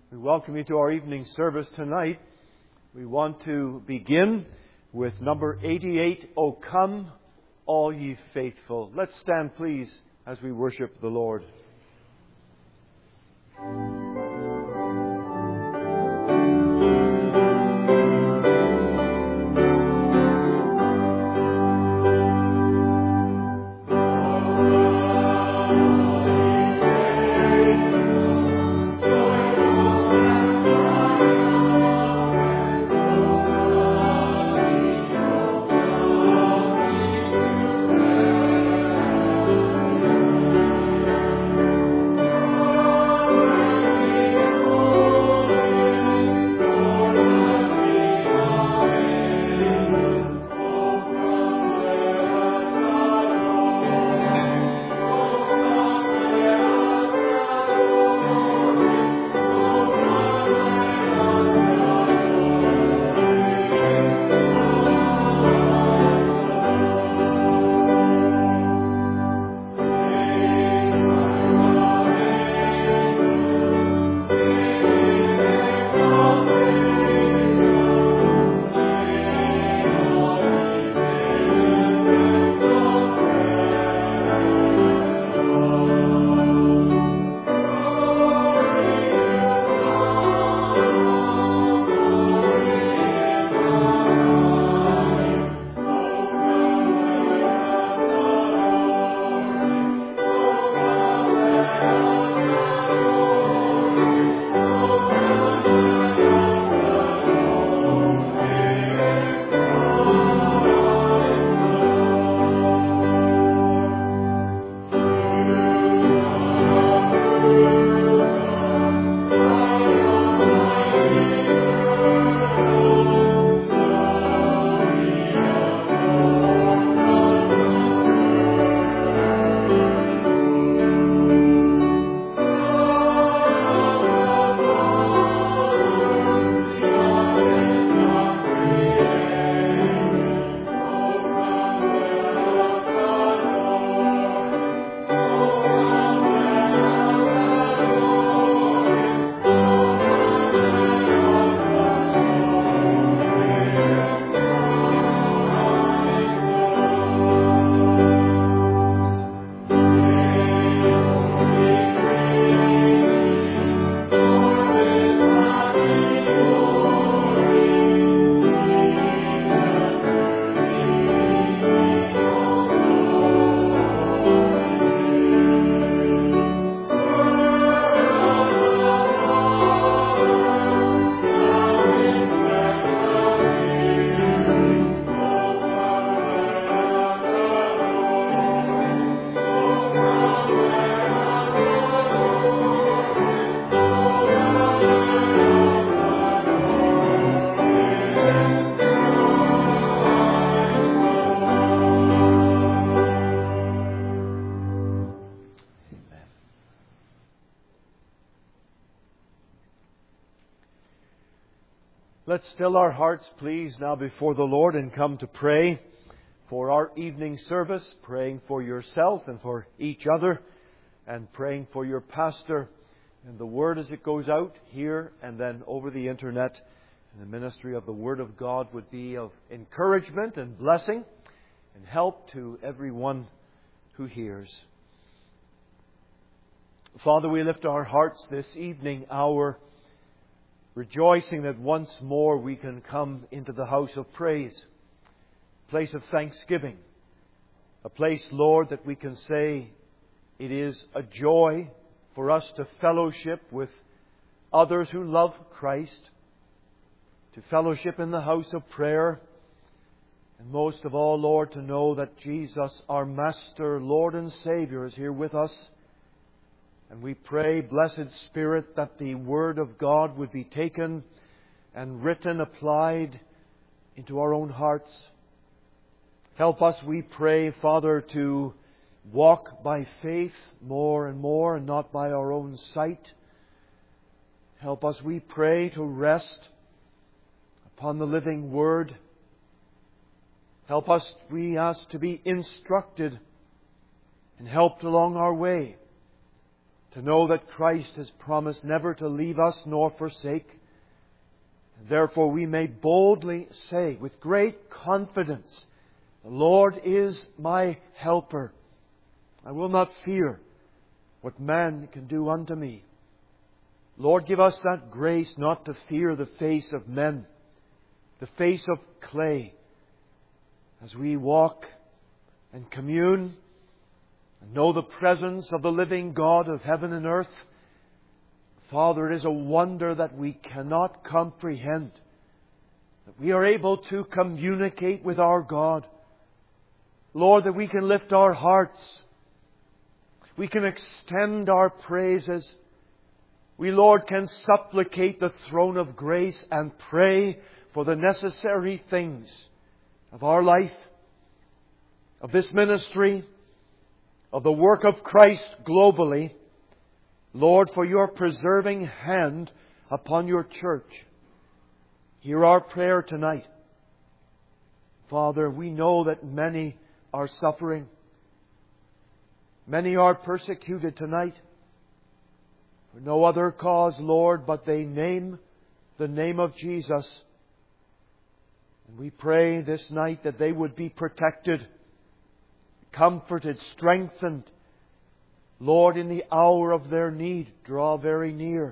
We welcome you to our evening service tonight. We want to begin with number 88, O come, all ye faithful. Let's stand, please, as we worship the Lord. Let's still our hearts, please, now before the Lord and come to pray for our evening service, praying for yourself and for each other, and praying for your pastor and the Word as it goes out here and then over the Internet. And the ministry of the Word of God would be of encouragement and blessing and help to everyone who hears. Father, we lift our hearts this evening hour, rejoicing that once more we can come into the house of praise, a place of thanksgiving, a place, Lord, that we can say it is a joy for us to fellowship with others who love Christ, to fellowship in the house of prayer, and most of all, Lord, to know that Jesus, our Master, Lord and Saviour, is here with us. And we pray, Blessed Spirit, that the Word of God would be taken and written, applied into our own hearts. Help us, we pray, Father, to walk by faith more and more and not by our own sight. Help us, we pray, to rest upon the living Word. Help us, we ask, to be instructed and helped along our way. to know that Christ has promised never to leave us nor forsake. Therefore we may boldly say with great confidence, the Lord is my helper. I will not fear what man can do unto me. Lord, give us that grace not to fear the face of men, the face of clay, as we walk and commune and know the presence of the living God of heaven and earth. Father, it is a wonder that we cannot comprehend, that we are able to communicate with our God. Lord, that we can lift our hearts, we can extend our praises. We, Lord, can supplicate the throne of grace and pray for the necessary things of our life, of this ministry, of the work of Christ globally. Lord, for your preserving hand upon your church. Hear our prayer tonight. Father, we know that many are suffering. Many are persecuted tonight. For no other cause, Lord, but they name the name of Jesus. And we pray this night that they would be protected, comforted, strengthened. Lord, in the hour of their need, draw very near.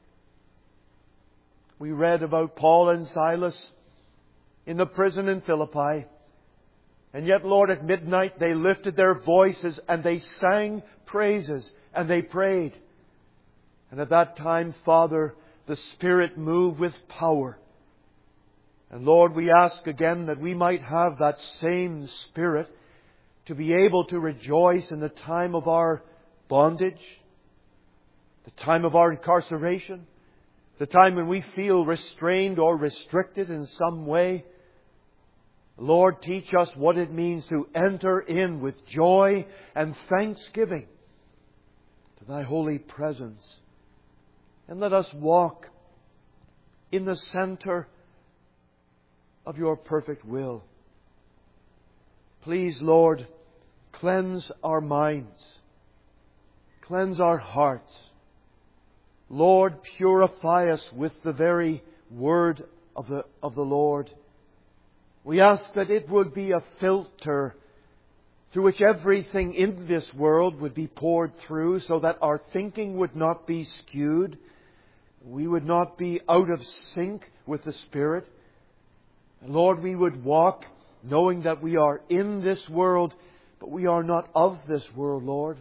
We read about Paul and Silas in the prison in Philippi. And yet, Lord, at midnight they lifted their voices and they sang praises and they prayed. And at that time, Father, the Spirit moved with power. And Lord, we ask again that we might have that same Spirit to be able to rejoice in the time of our bondage, the time of our incarceration, the time when we feel restrained or restricted in some way. Lord, teach us what it means to enter in with joy and thanksgiving to Thy holy presence. And let us walk in the center of your perfect will. Please, Lord, cleanse our minds. Cleanse our hearts. Lord, purify us with the very word of the Lord. We ask that it would be a filter through which everything in this world would be poured through, so that our thinking would not be skewed. We would not be out of sync with the Spirit. Lord, we would walk knowing that we are in this world, but we are not of this world, Lord.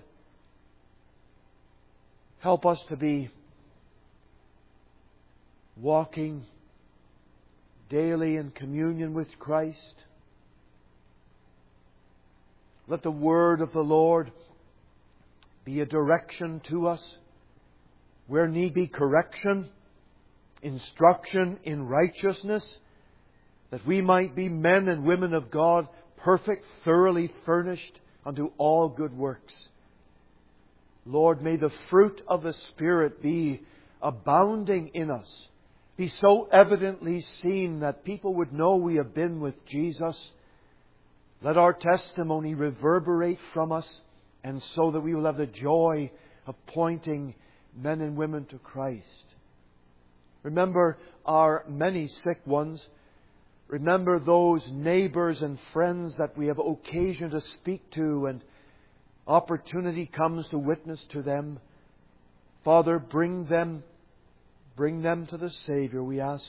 Help us to be walking daily in communion with Christ. Let the word of the Lord be a direction to us where need be correction, instruction in righteousness, that we might be men and women of God, perfect, thoroughly furnished unto all good works. Lord, may the fruit of the Spirit be abounding in us, be so evidently seen that people would know we have been with Jesus. Let our testimony reverberate from us, and so that we will have the joy of pointing men and women to Christ. Remember our many sick ones. Remember those neighbours and friends that we have occasion to speak to and opportunity comes to witness to them. Father, bring them to the Saviour, we ask.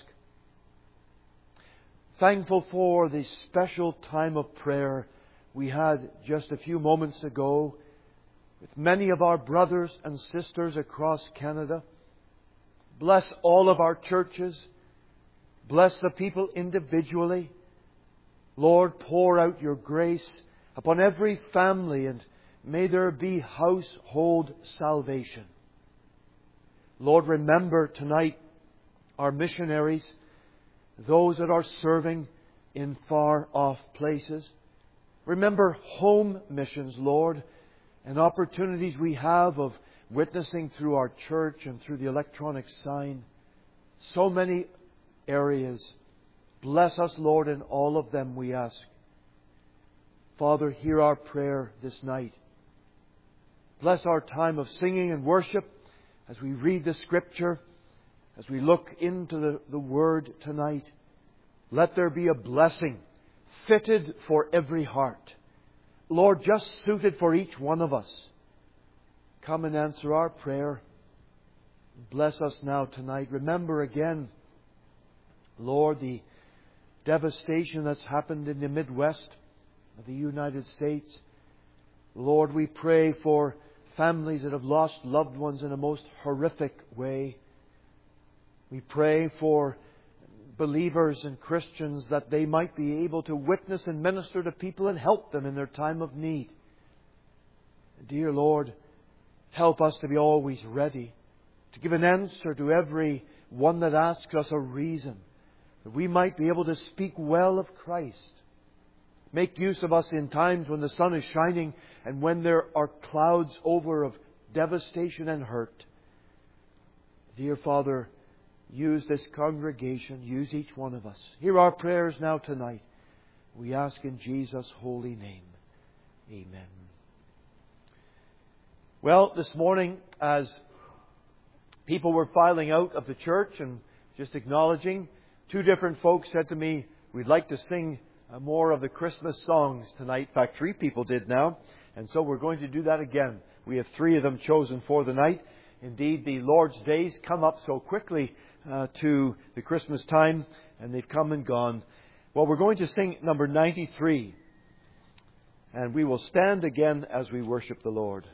Thankful for the special time of prayer we had just a few moments ago with many of our brothers and sisters across Canada. Bless all of our churches. Bless the people individually. Lord, pour out your grace upon every family, and may there be household salvation. Lord, remember tonight our missionaries, those that are serving in far off places. Remember home missions, Lord, and opportunities we have of witnessing through our church and through the electronic sign. So many areas. Bless us, Lord, in all of them, we ask. Father, hear our prayer this night. Bless our time of singing and worship as we read the Scripture, as we look into the Word tonight. Let there be a blessing fitted for every heart. Lord, just suited for each one of us. Come and answer our prayer. Bless us now tonight. Remember again, Lord, the devastation that's happened in the Midwest of the United States. Lord, we pray for families that have lost loved ones in a most horrific way. We pray for believers and Christians that they might be able to witness and minister to people and help them in their time of need. Dear Lord, help us to be always ready to give an answer to every one that asks us a reason, that we might be able to speak well of Christ. Make use of us in times when the sun is shining and when there are clouds over of devastation and hurt. Dear Father, use this congregation, use each one of us. Hear our prayers now tonight. We ask in Jesus' holy name. Amen. Well, this morning, as people were filing out of the church and just acknowledging, two different folks said to me, we'd like to sing more of the Christmas songs tonight. In fact, 3 people did now. And so we're going to do that again. We have 3 of them chosen for the night. Indeed, the Lord's days come up so quickly to the Christmas time, and they've come and gone. Well, we're going to sing number 93. And we will stand again as we worship the Lord.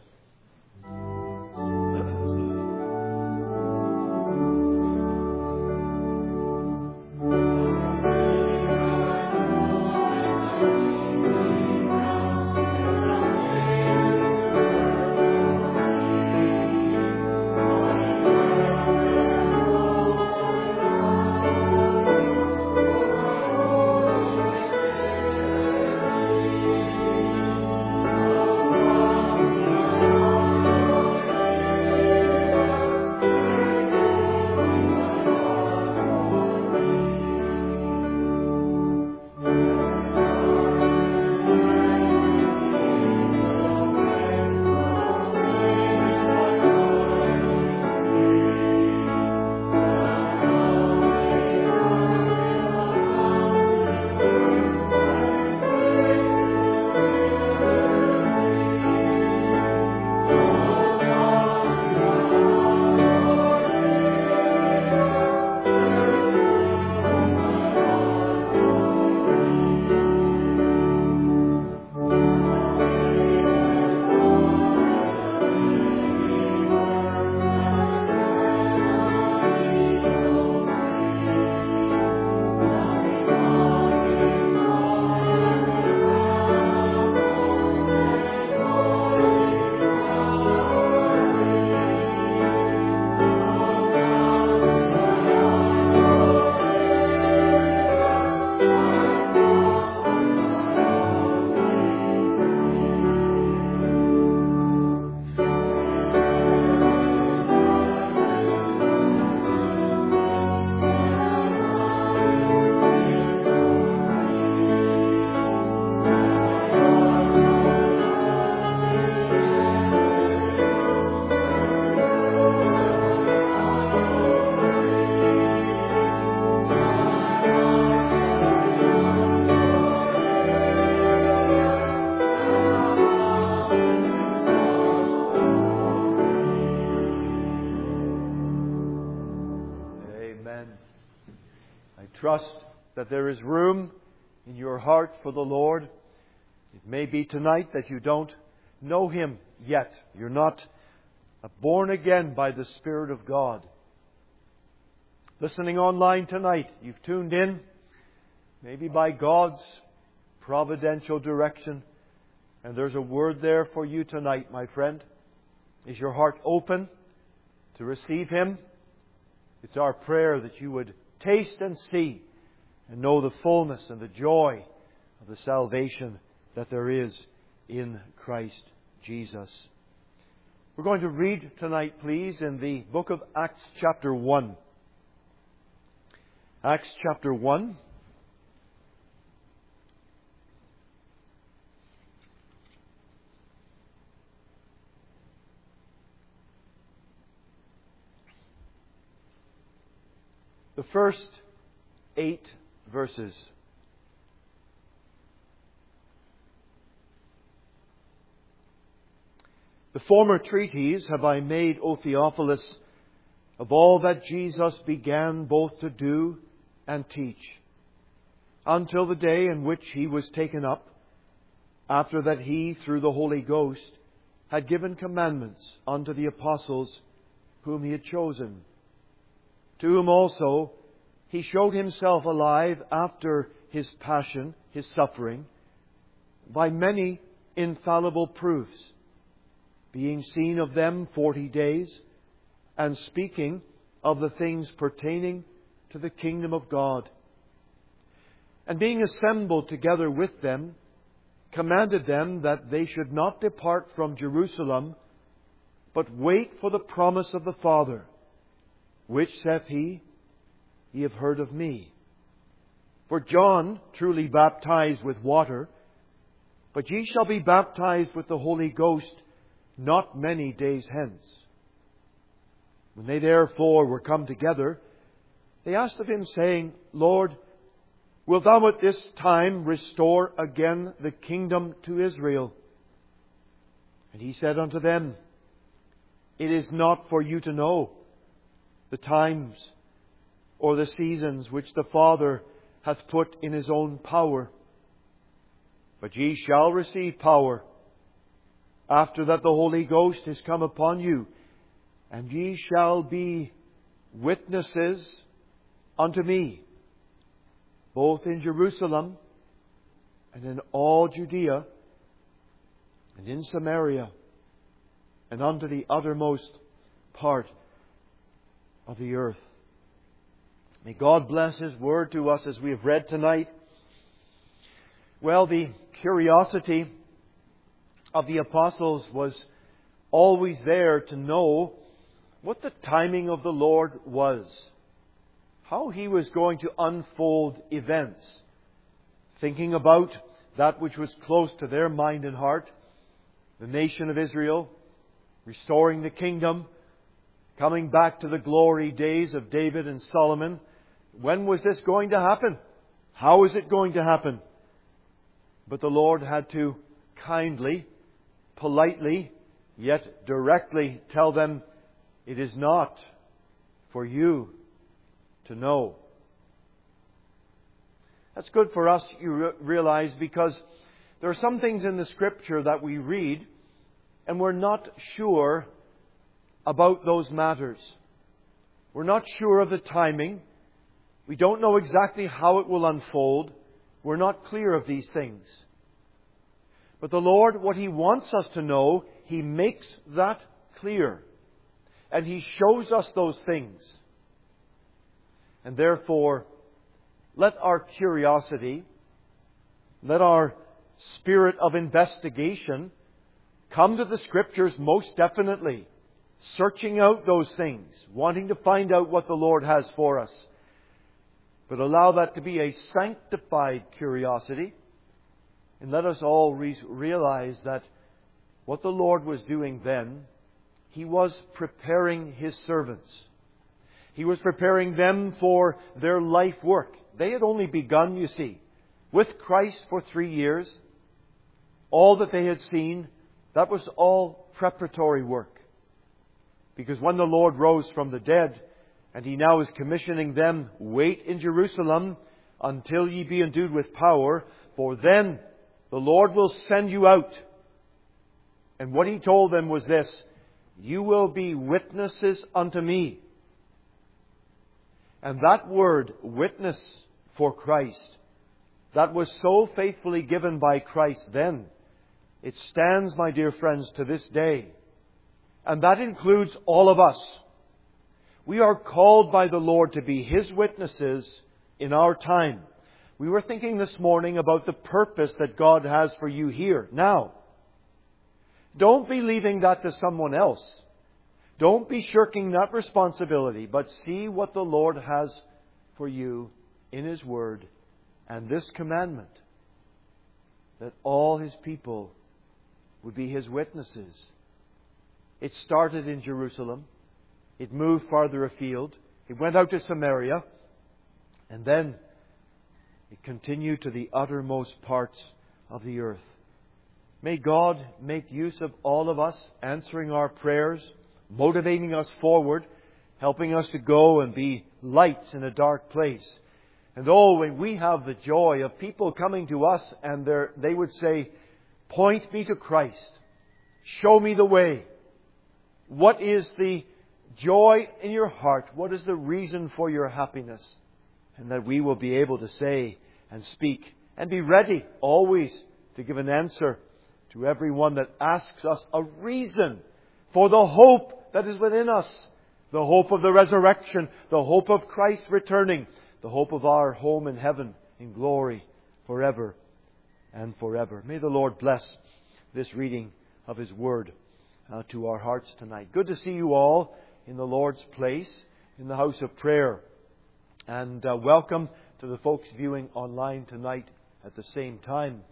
Trust that there is room in your heart for the Lord. It may be tonight that you don't know Him yet. You're not born again by the Spirit of God. Listening online tonight, you've tuned in, maybe by God's providential direction, and there's a word there for you tonight, my friend. Is your heart open to receive Him? It's our prayer that you would taste and see and know the fullness and the joy of the salvation that there is in Christ Jesus. We're going to read tonight, please, in the book of Acts chapter 1. Acts chapter 1. The first 8 verses. The former treatise have I made, O Theophilus, of all that Jesus began both to do and teach, until the day in which He was taken up, after that He, through the Holy Ghost, had given commandments unto the apostles whom He had chosen, to whom also He showed Himself alive after His passion, His suffering, by many infallible proofs, being seen of them 40 days, and speaking of the things pertaining to the kingdom of God. And being assembled together with them, commanded them that they should not depart from Jerusalem, but wait for the promise of the Father, which, saith He, ye have heard of me. For John truly baptized with water, but ye shall be baptized with the Holy Ghost not many days hence. When they therefore were come together, they asked of Him, saying, Lord, wilt Thou at this time restore again the kingdom to Israel? And He said unto them, It is not for you to know the times or the seasons which the Father hath put in His own power. But ye shall receive power, after that the Holy Ghost is come upon you, and ye shall be witnesses unto me, both in Jerusalem and in all Judea and in Samaria and unto the uttermost part of the earth. May God bless His Word to us as we have read tonight. Well, the curiosity of the apostles was always there to know what the timing of the Lord was, how He was going to unfold events, thinking about that which was close to their mind and heart, the nation of Israel, restoring the kingdom, coming back to the glory days of David and Solomon. When was this going to happen? How is it going to happen? But the Lord had to kindly, politely, yet directly tell them, it is not for you to know. That's good for us, you realize, because there are some things in the Scripture that we read and we're not sure about those matters. We're not sure of the timing. We don't know exactly how it will unfold. We're not clear of these things. But the Lord, what He wants us to know, He makes that clear. And He shows us those things. And therefore, let our curiosity, let our spirit of investigation come to the Scriptures most definitely, searching out those things, wanting to find out what the Lord has for us. But allow that to be a sanctified curiosity. And let us all realize that what the Lord was doing then, He was preparing His servants. He was preparing them for their life work. They had only begun, you see, with Christ for 3 years. All that they had seen, that was all preparatory work. Because when the Lord rose from the dead, and He now is commissioning them, wait in Jerusalem until ye be endued with power, for then the Lord will send you out. And what He told them was this, you will be witnesses unto me. And that word, witness for Christ, that was so faithfully given by Christ then, it stands, my dear friends, to this day. And that includes all of us. We are called by the Lord to be His witnesses in our time. We were thinking this morning about the purpose that God has for you here, now. Don't be leaving that to someone else. Don't be shirking that responsibility, but see what the Lord has for you in His Word and this commandment, that all His people would be His witnesses. It started in Jerusalem. It moved farther afield. It went out to Samaria. And then it continued to the uttermost parts of the earth. May God make use of all of us, answering our prayers, motivating us forward, helping us to go and be lights in a dark place. And when we have the joy of people coming to us and they would say, "Point me to Christ. Show me the way. What is the joy in your heart? What is the reason for your happiness?" And that we will be able to say and speak and be ready always to give an answer to everyone that asks us a reason for the hope that is within us. The hope of the resurrection, the hope of Christ returning, the hope of our home in heaven in glory forever and forever. May the Lord bless this reading of His Word to our hearts tonight. Good to see you all in the Lord's place, in the house of prayer. And welcome to the folks viewing online tonight at the same time.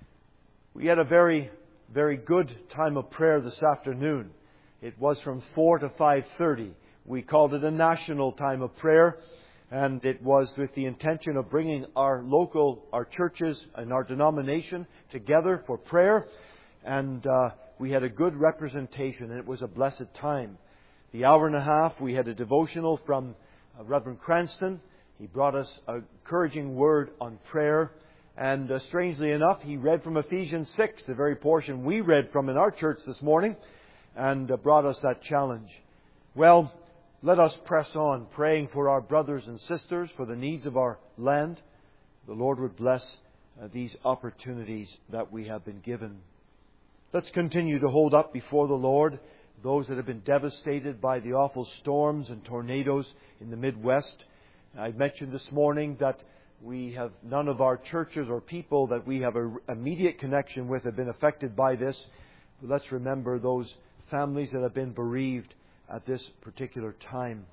We had a very, very good time of prayer this afternoon. It was from 4 to 5:30. We called it a national time of prayer, and it was with the intention of bringing our churches and our denomination together for prayer. And we had a good representation, and it was a blessed time. The hour and a half, we had a devotional from Reverend Cranston. He brought us an encouraging word on prayer. And strangely enough, he read from Ephesians 6, the very portion we read from in our church this morning, and brought us that challenge. Well, let us press on, praying for our brothers and sisters, for the needs of our land. The Lord would bless these opportunities that we have been given. Let's continue to hold up before the Lord those that have been devastated by the awful storms and tornadoes in the Midwest. I mentioned this morning that we have none of our churches or people that we have an immediate connection with have been affected by this. But let's remember those families that have been bereaved at this particular time.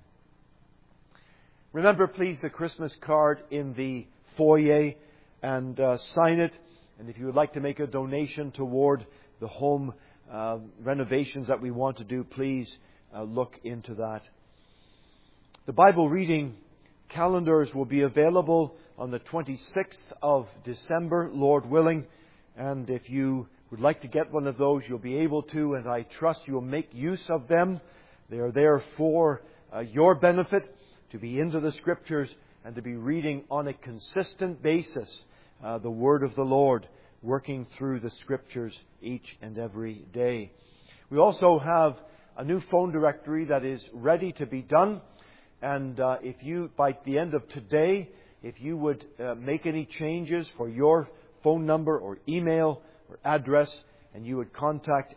Remember, please, the Christmas card in the foyer and sign it. And if you would like to make a donation toward the home renovations that we want to do, please look into that. The Bible reading calendars will be available on the 26th of December, Lord willing. And if you would like to get one of those, you'll be able to, and I trust you'll make use of them. They are there for your benefit, to be into the Scriptures and to be reading on a consistent basis the Word of the Lord, working through the Scriptures each and every day. We also have a new phone directory that is ready to be done. And if you, by the end of today, if you would make any changes for your phone number or email or address, and you would contact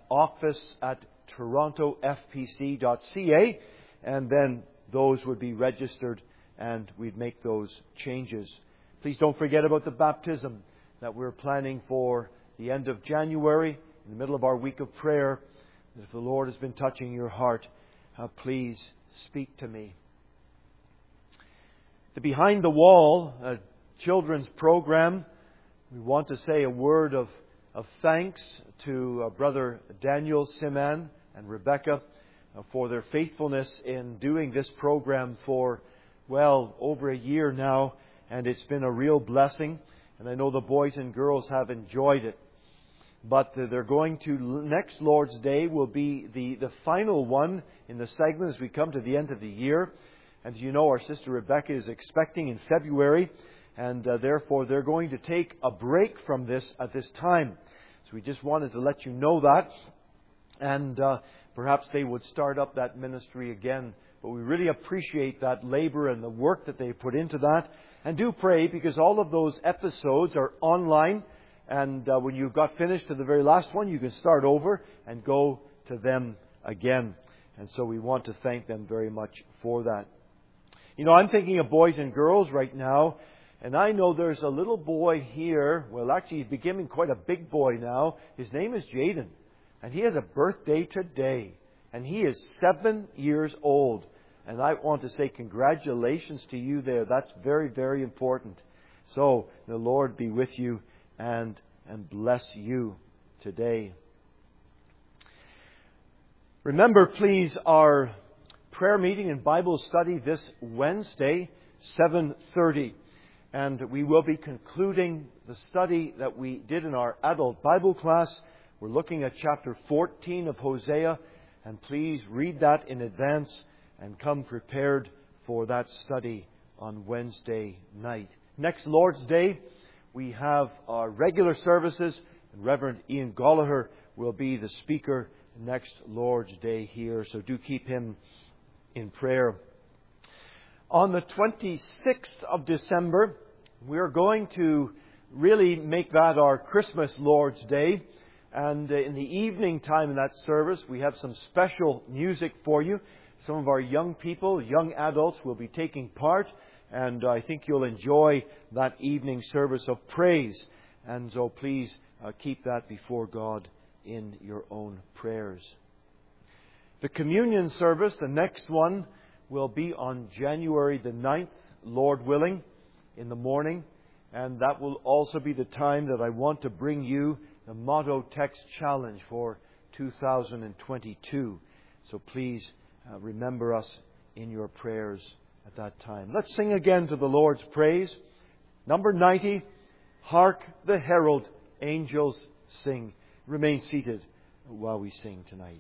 office@torontofpc.ca, and then those would be registered and we'd make those changes. Please don't forget about the baptism that we're planning for the end of January, in the middle of our week of prayer. If the Lord has been touching your heart, please speak to me. The Behind the Wall children's program, we want to say a word of thanks to Brother Daniel Siman and Rebecca for their faithfulness in doing this program for, over a year now. And it's been a real blessing. And I know the boys and girls have enjoyed it. But they're going to, next Lord's Day will be the final one in the segment as we come to the end of the year. And you know, our sister Rebecca is expecting in February. And therefore, they're going to take a break from this at this time. So we just wanted to let you know that. And perhaps they would start up that ministry again. But we really appreciate that labor and the work that they put into that. And do pray, because all of those episodes are online. And when you've got finished to the very last one, you can start over and go to them again. And so we want to thank them very much for that. You know, I'm thinking of boys and girls right now. And I know there's a little boy here. Well, actually, he's becoming quite a big boy now. His name is Jaden. And he has a birthday today. And he is 7 years old. And I want to say congratulations to you there. That's very, very important. So, the Lord be with you and bless you today. Remember, please, our prayer meeting and Bible study this Wednesday, 7:30. And we will be concluding the study that we did in our adult Bible class. We're looking at chapter 14 of Hosea. And please read that in advance and come prepared for that study on Wednesday night. Next Lord's Day, we have our regular services. And Reverend Ian Gallagher will be the speaker next Lord's Day here. So do keep him in prayer. On the 26th of December, we're going to really make that our Christmas Lord's Day. And in the evening time in that service, we have some special music for you. Some of our young people, young adults, will be taking part. And I think you'll enjoy that evening service of praise. And so please keep that before God in your own prayers. The communion service, the next one, will be on January the 9th, Lord willing, in the morning. And that will also be the time that I want to bring you the Motto Text Challenge for 2022. So please remember us in your prayers at that time. Let's sing again to the Lord's praise. Number 90, Hark the Herald Angels Sing. Remain seated while we sing tonight.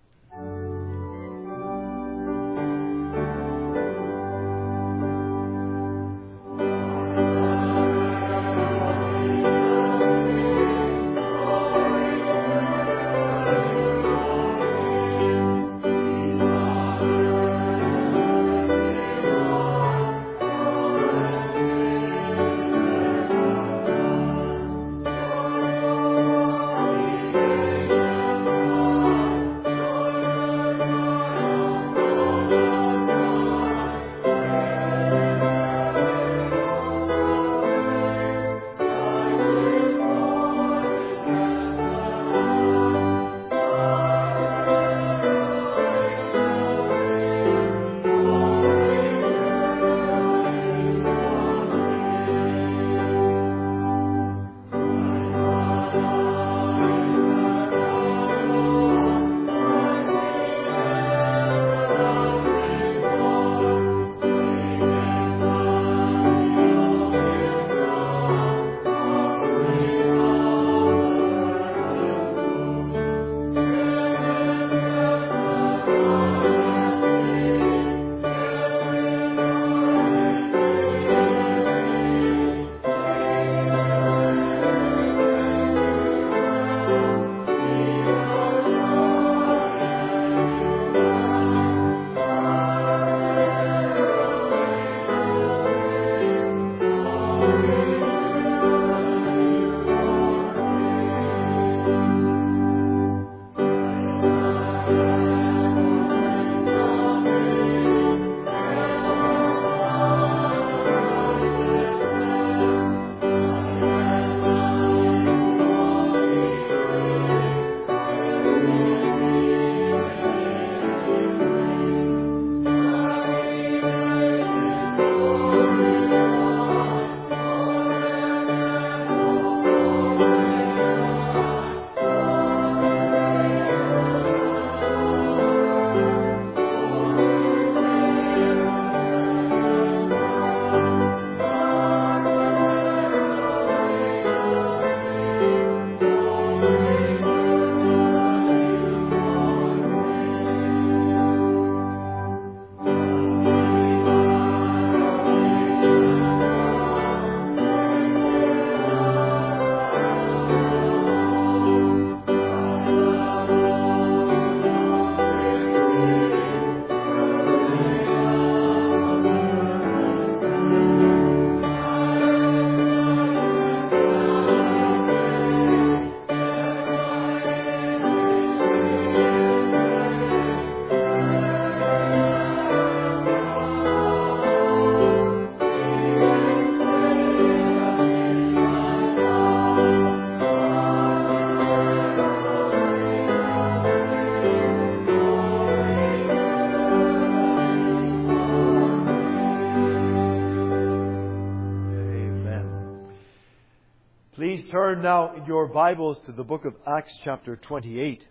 Please turn now in your Bibles to the book of Acts chapter 28.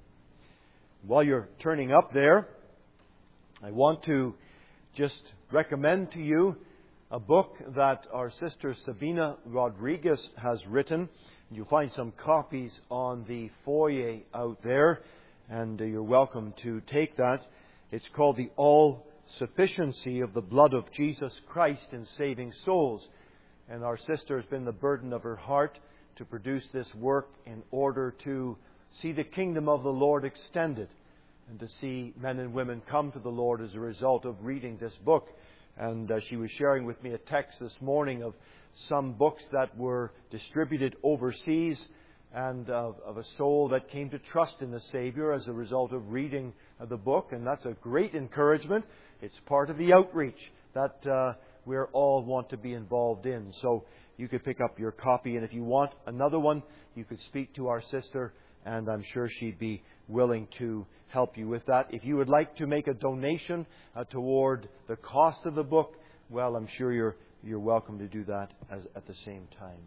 While you're turning up there, I want to just recommend to you a book that our sister Sabina Rodriguez has written. You'll find some copies on the foyer out there, and you're welcome to take that. It's called The All-Sufficiency of the Blood of Jesus Christ in Saving Souls. And our sister has been the burden of her heart to produce this work in order to see the kingdom of the Lord extended and to see men and women come to the Lord as a result of reading this book. And she was sharing with me a text this morning of some books that were distributed overseas and of a soul that came to trust in the Savior as a result of reading the book. And that's a great encouragement. It's part of the outreach that we all want to be involved in. So you could pick up your copy, and if you want another one, you could speak to our sister, and I'm sure she'd be willing to help you with that. If you would like to make a donation toward the cost of the book, well, I'm sure you're welcome to do that at the same time.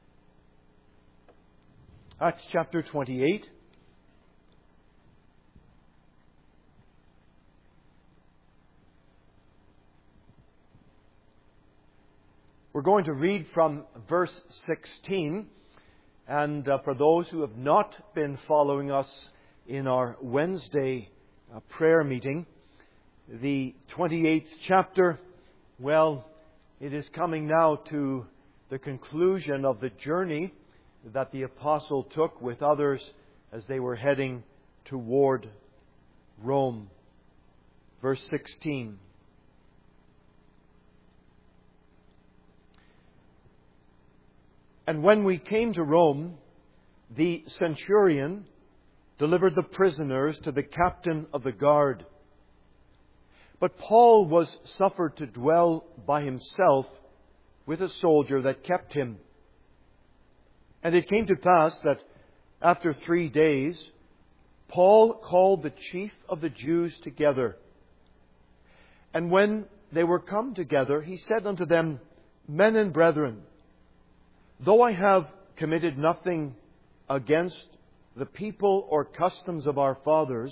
Acts chapter 28. We're going to read from verse 16. And for those who have not been following us in our Wednesday prayer meeting, the 28th chapter, well, it is coming now to the conclusion of the journey that the apostle took with others as they were heading toward Rome. Verse 16. And when we came to Rome, the centurion delivered the prisoners to the captain of the guard. But Paul was suffered to dwell by himself with a soldier that kept him. And it came to pass that after 3 days, Paul called the chief of the Jews together. And when they were come together, he said unto them, Men and brethren, though I have committed nothing against the people or customs of our fathers,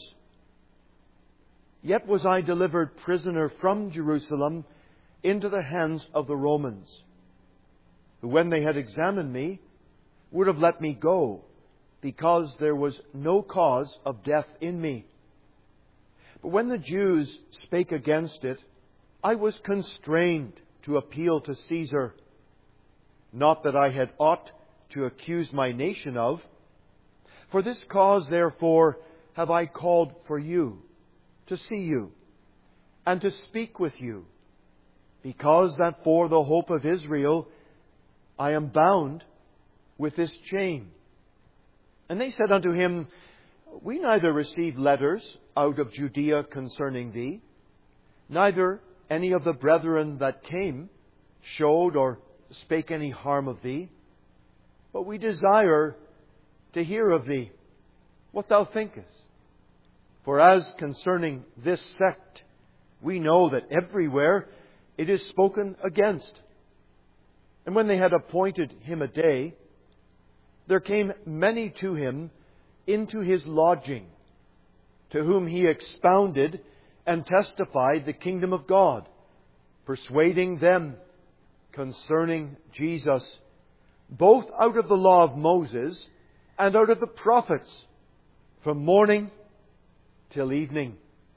yet was I delivered prisoner from Jerusalem into the hands of the Romans, who when they had examined me, would have let me go, because there was no cause of death in me. But when the Jews spake against it, I was constrained to appeal to Caesar. Not that I had aught to accuse my nation of. For this cause, therefore, have I called for you, to see you, and to speak with you, because that for the hope of Israel I am bound with this chain. And they said unto him, We neither received letters out of Judea concerning thee, neither any of the brethren that came showed or spake any harm of thee, but we desire to hear of thee what thou thinkest. For as concerning this sect, we know that everywhere it is spoken against. And when they had appointed him a day, there came many to him into his lodging, to whom he expounded and testified the kingdom of God, persuading them concerning Jesus, both out of the law of Moses and out of the prophets, from morning till evening.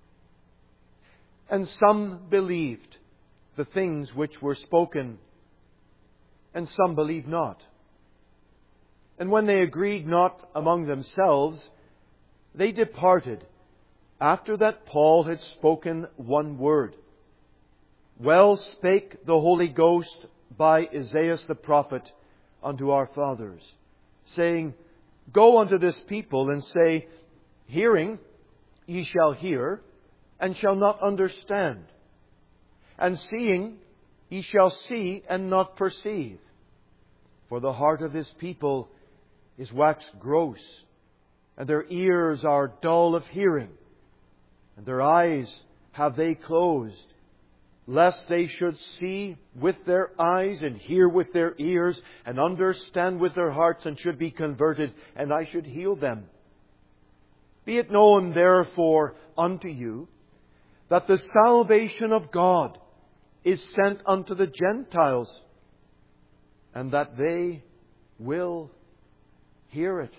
And some believed the things which were spoken, and some believed not. And when they agreed not among themselves, they departed, after that Paul had spoken one word. Well spake the Holy Ghost by Isaiah the prophet unto our fathers, saying, Go unto this people and say, Hearing ye shall hear, and shall not understand. And seeing ye shall see, and not perceive. For the heart of this people is waxed gross, and their ears are dull of hearing, and their eyes have they closed, lest they should see with their eyes, and hear with their ears, and understand with their hearts, and should be converted, and I should heal them. Be it known therefore unto you, that the salvation of God is sent unto the Gentiles, and that they will hear it.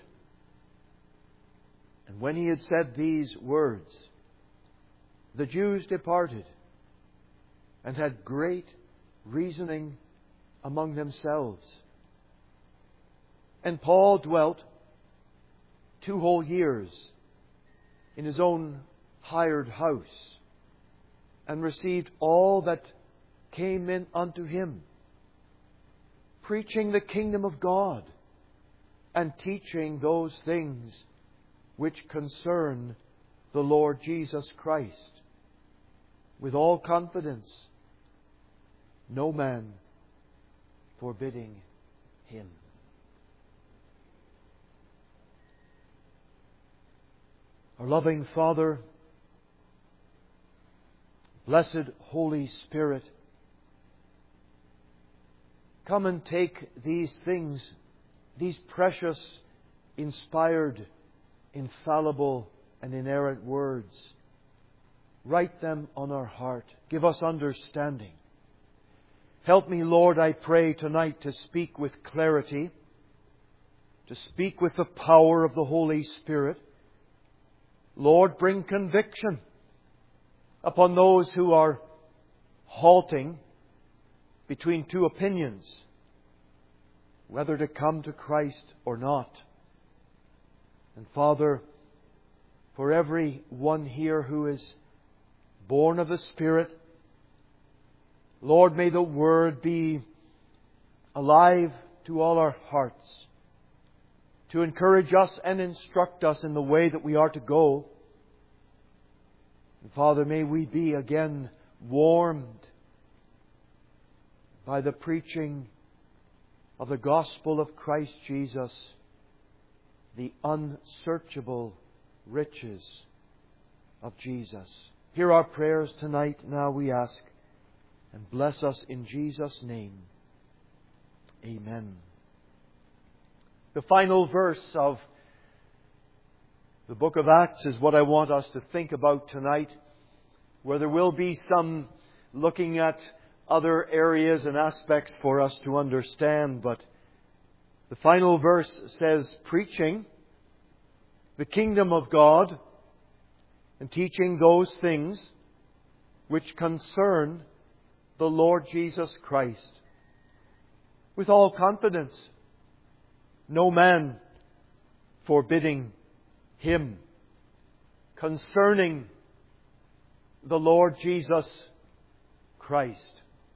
And when he had said these words, the Jews departed, and had great reasoning among themselves. And Paul dwelt 2 whole years in his own hired house, and received all that came in unto him, preaching the kingdom of God, and teaching those things which concern the Lord Jesus Christ, with all confidence, no man forbidding him. Our loving Father, blessed Holy Spirit, come and take these things, these precious, inspired, infallible, and inerrant words. Write them on our heart. Give us understanding. Help me, Lord, I pray tonight to speak with clarity, to speak with the power of the Holy Spirit. Lord, bring conviction upon those who are halting between 2 opinions, whether to come to Christ or not. And Father, for every one here who is born of the Spirit, Lord, may the Word be alive to all our hearts, to encourage us and instruct us in the way that we are to go. And Father, may we be again warmed by the preaching of the gospel of Christ Jesus, the unsearchable riches of Jesus. Hear our prayers tonight, now we ask, and bless us in Jesus' name. Amen. The final verse of the book of Acts is what I want us to think about tonight, where there will be some looking at other areas and aspects for us to understand. But the final verse says, preaching the kingdom of God and teaching those things which concern the Lord Jesus Christ, with all confidence, no man forbidding him, concerning the Lord Jesus Christ.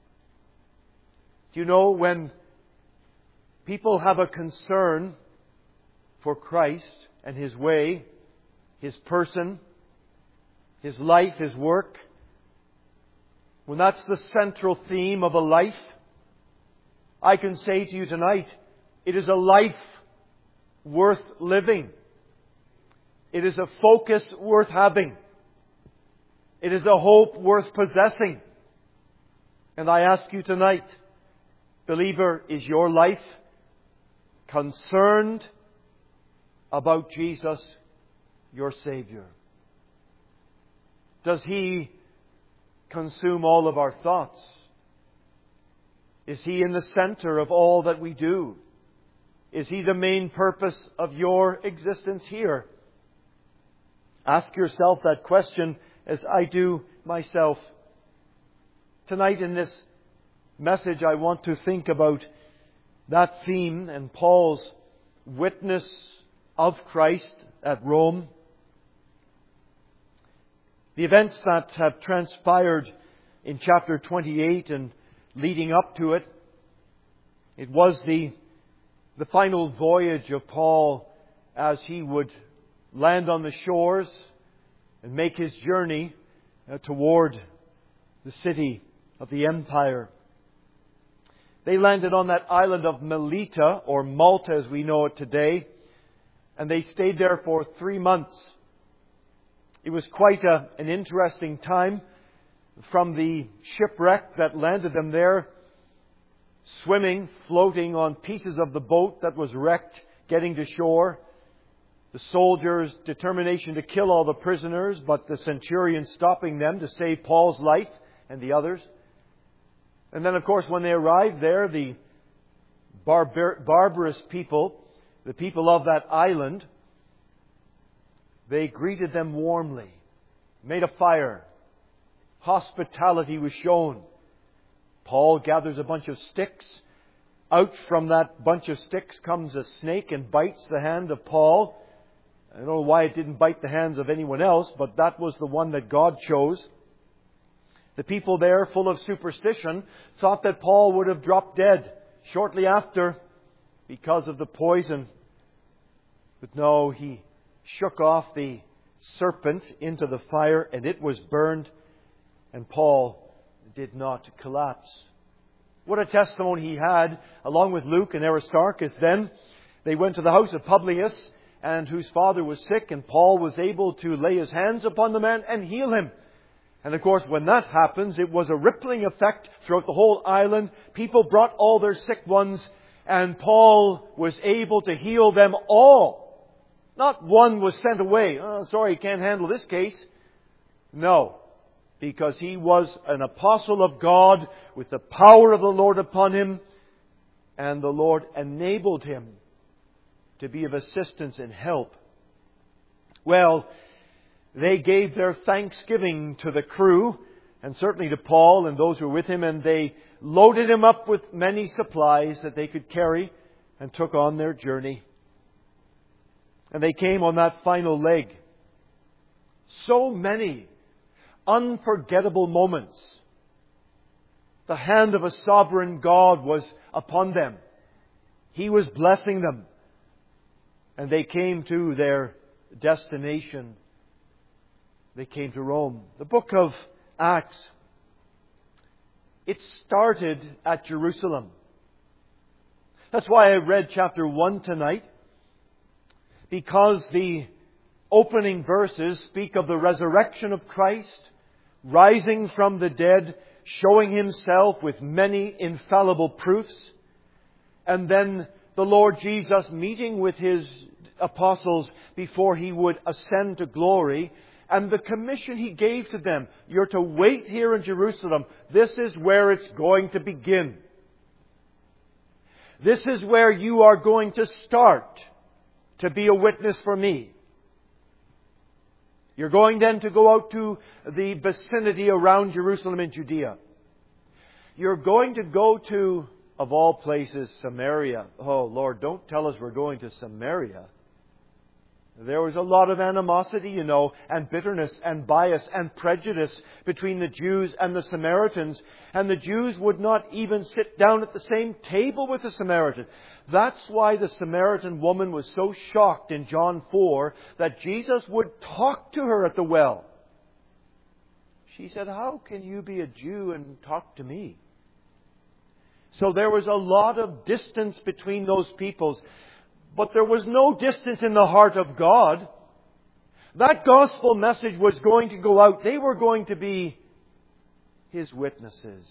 Do you know, when people have a concern for Christ and His way, His person, His life, His work, when that's the central theme of a life, I can say to you tonight, it is a life worth living. It is a focus worth having. It is a hope worth possessing. And I ask you tonight, believer, is your life concerned about Jesus, your Savior? Does He consume all of our thoughts? Is He in the center of all that we do? Is He the main purpose of your existence here? Ask yourself that question, as I do myself. Tonight in this message, I want to think about that theme and Paul's witness of Christ at Rome. The events that have transpired in chapter 28 and leading up to it. It was the final voyage of Paul as he would land on the shores and make his journey toward the city of the empire. They landed on that island of Melita, or Malta as we know it today, and they stayed there for 3 months. It was quite an interesting time, from the shipwreck that landed them there, swimming, floating on pieces of the boat that was wrecked, getting to shore. The soldiers' determination to kill all the prisoners, but the centurion stopping them to save Paul's life and the others. And then, of course, when they arrived there, the barbarous people, the people of that island, they greeted them warmly, made a fire. Hospitality was shown. Paul gathers a bunch of sticks. Out from that bunch of sticks comes a snake and bites the hand of Paul. I don't know why it didn't bite the hands of anyone else, but that was the one that God chose. The people there, full of superstition, thought that Paul would have dropped dead shortly after because of the poison. But no, he shook off the serpent into the fire and it was burned, and Paul did not collapse. What a testimony he had, along with Luke and Aristarchus. Then they went to the house of Publius, and whose father was sick, and Paul was able to lay his hands upon the man and heal him. And of course, when that happens, it was a rippling effect throughout the whole island. People brought all their sick ones, and Paul was able to heal them all. Not one was sent away. Oh, sorry, can't handle this case. No, because he was an apostle of God with the power of the Lord upon him, and the Lord enabled him to be of assistance and help. Well, they gave their thanksgiving to the crew, and certainly to Paul and those who were with him, and they loaded him up with many supplies that they could carry and took on their journey. And they came on that final leg. So many unforgettable moments. The hand of a sovereign God was upon them. He was blessing them. And they came to their destination. They came to Rome. The book of Acts, it started at Jerusalem. That's why I read chapter 1 tonight. Because the opening verses speak of the resurrection of Christ, rising from the dead, showing Himself with many infallible proofs, and then the Lord Jesus meeting with His apostles before He would ascend to glory, and the commission He gave to them. You're to wait here in Jerusalem. This is where it's going to begin. This is where you are going to start to be a witness for Me. You're going then to go out to the vicinity around Jerusalem in Judea. You're going to go to, of all places, Samaria. Oh, Lord, don't tell us we're going to Samaria. There was a lot of animosity, and bitterness and bias and prejudice between the Jews and the Samaritans. And the Jews would not even sit down at the same table with the Samaritan. That's why the Samaritan woman was so shocked in John 4 that Jesus would talk to her at the well. She said, "How can you be a Jew and talk to me?" So there was a lot of distance between those peoples. But there was no distance in the heart of God. That gospel message was going to go out. They were going to be His witnesses.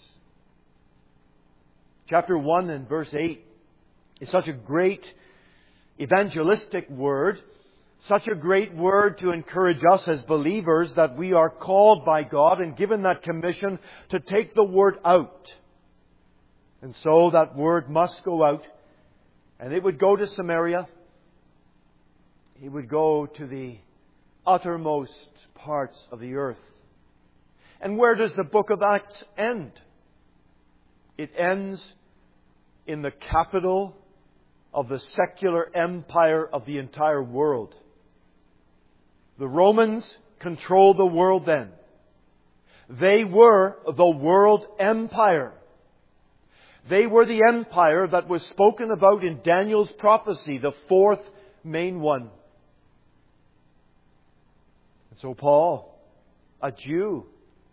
Chapter 1 and verse 8 is such a great evangelistic word, such a great word to encourage us as believers that we are called by God and given that commission to take the word out. And so that word must go out. And it would go to Samaria. He would go to the uttermost parts of the earth. And where does the book of Acts end? It ends in the capital of the secular empire of the entire world. The Romans controlled the world then. They were the world empire. They were the empire that was spoken about in Daniel's prophecy, the fourth main one. And so Paul, a Jew,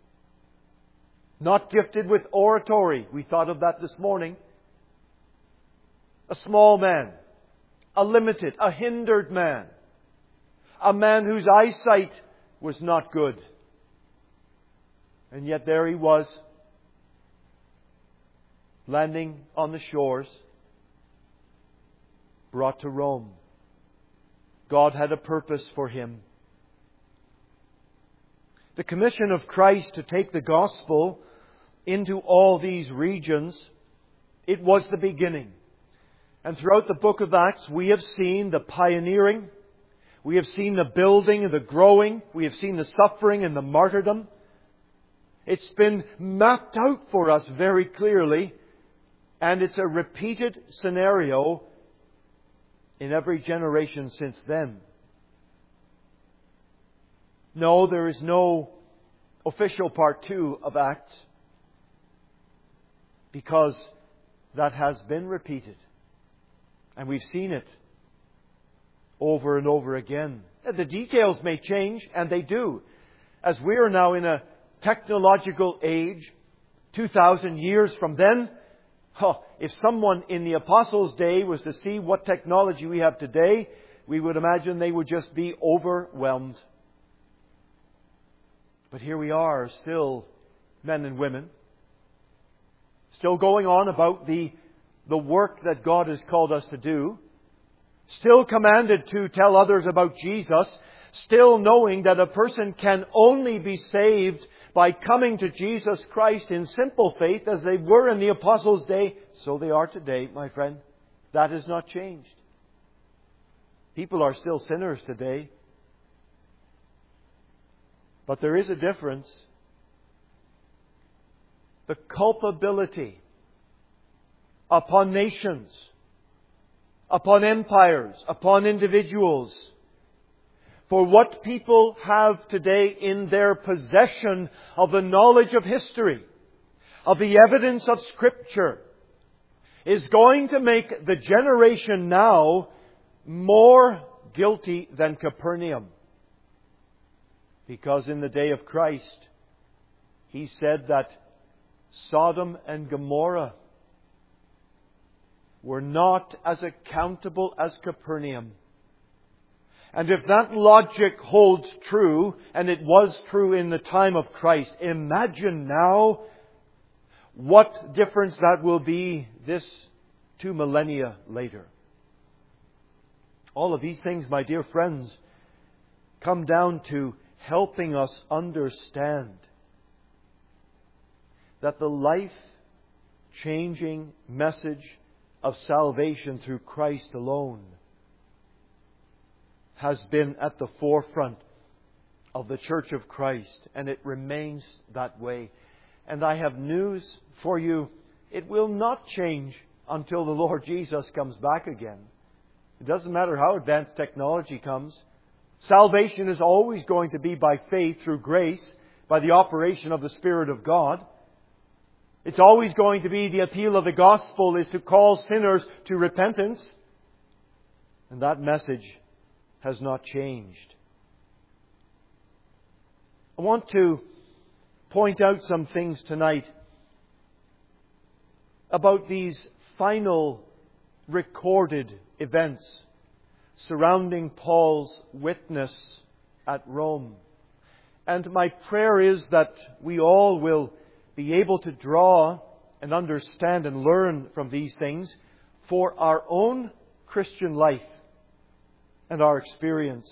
not gifted with oratory, we thought of that this morning, a small man, a limited, a hindered man, a man whose eyesight was not good. And yet there he was, landing on the shores, brought to Rome. God had a purpose for him. The commission of Christ to take the gospel into all these regions, it was the beginning. And throughout the book of Acts, we have seen the pioneering, we have seen the building and the growing, we have seen the suffering and the martyrdom. It's been mapped out for us very clearly, and it's a repeated scenario in every generation since then. No, there is no official part 2 of Acts, because that has been repeated. And we've seen it over and over again. The details may change, and they do. As we are now in a technological age, 2,000 years from then, if someone in the Apostles' day was to see what technology we have today, we would imagine they would just be overwhelmed. But here we are, still men and women, still going on about the work that God has called us to do, still commanded to tell others about Jesus, still knowing that a person can only be saved by coming to Jesus Christ in simple faith, as they were in the Apostles' day, so they are today, my friend. That has not changed. People are still sinners today. But there is a difference. The culpability upon nations, upon empires, upon individuals, for what people have today in their possession of the knowledge of history, of the evidence of Scripture, is going to make the generation now more guilty than Capernaum. Because in the day of Christ, He said that Sodom and Gomorrah were not as accountable as Capernaum. And if that logic holds true, and it was true in the time of Christ, imagine now what difference that will be this 2 millennia later. All of these things, my dear friends, come down to helping us understand that the life-changing message of salvation through Christ alone has been at the forefront of the Church of Christ, and it remains that way. And I have news for you. It will not change until the Lord Jesus comes back again. It doesn't matter how advanced technology comes. Salvation is always going to be by faith through grace, by the operation of the Spirit of God. It's always going to be the appeal of the gospel is to call sinners to repentance. And that message has not changed. I want to point out some things tonight about these final recorded events surrounding Paul's witness at Rome. And my prayer is that we all will be able to draw and understand and learn from these things for our own Christian life and our experience.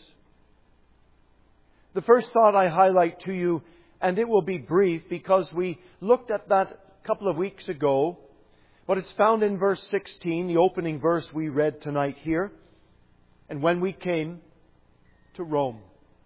The first thought I highlight to you, and it will be brief because we looked at that a couple of weeks ago, but it's found in verse 16, the opening verse we read tonight here. And when we came to Rome,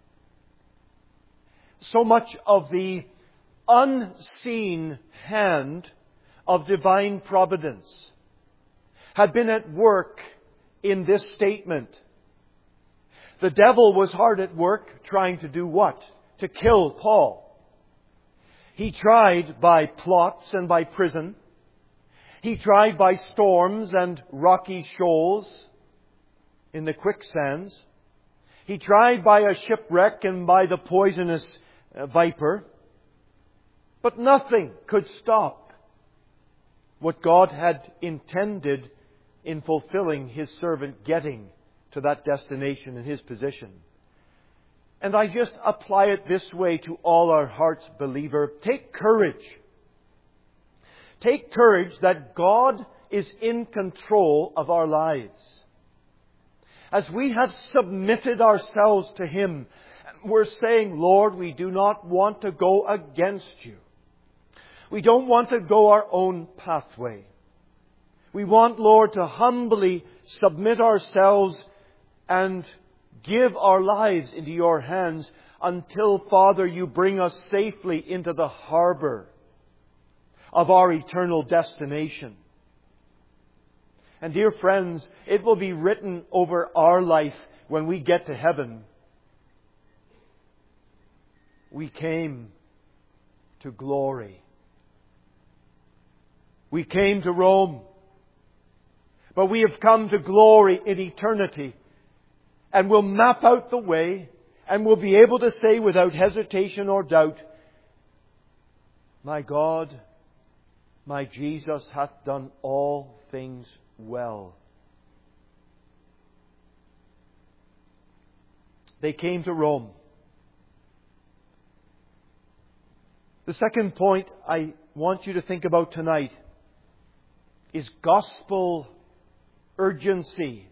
so much of the unseen hand of divine providence had been at work in this statement. The devil was hard at work trying to do what? To kill Paul. He tried by plots and by prison. He tried by storms and rocky shoals in the quicksands. He tried by a shipwreck and by the poisonous viper. But nothing could stop what God had intended in fulfilling His servant getting to that destination in his position. And I just apply it this way to all our hearts, believer. Take courage. Take courage that God is in control of our lives. As we have submitted ourselves to Him, we're saying, Lord, we do not want to go against You. We don't want to go our own pathway. We want, Lord, to humbly submit ourselves and give our lives into your hands until, Father, you bring us safely into the harbor of our eternal destination. And dear friends, it will be written over our life when we get to heaven. We came to glory. We came to Rome. But we have come to glory in eternity. And we'll map out the way. And we'll be able to say without hesitation or doubt, my God, my Jesus hath done all things well. They came to Rome. The second point I want you to think about tonight is gospel urgency.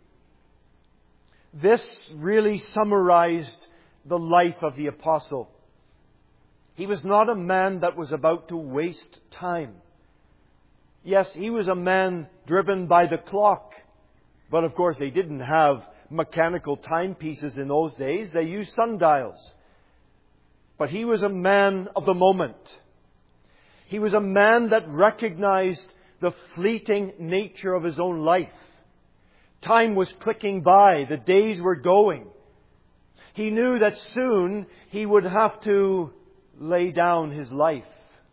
This really summarized the life of the apostle. He was not a man that was about to waste time. Yes, he was a man driven by the clock. But of course they didn't have mechanical timepieces in those days. They used sundials. But he was a man of the moment. He was a man that recognized the fleeting nature of his own life. Time was clicking by. The days were going. He knew that soon he would have to lay down his life.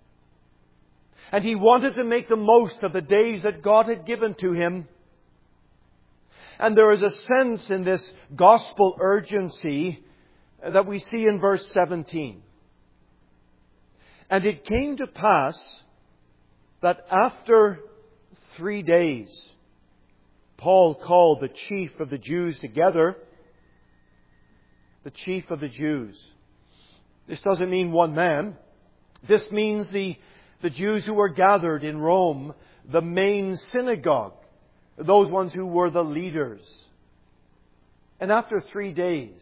And he wanted to make the most of the days that God had given to him. And there is a sense in this gospel urgency that we see in verse 17. And it came to pass that after 3 days, Paul called the chief of the Jews together. The chief of the Jews. This doesn't mean one man. This means the Jews who were gathered in Rome, the main synagogue, those ones who were the leaders. And after 3 days.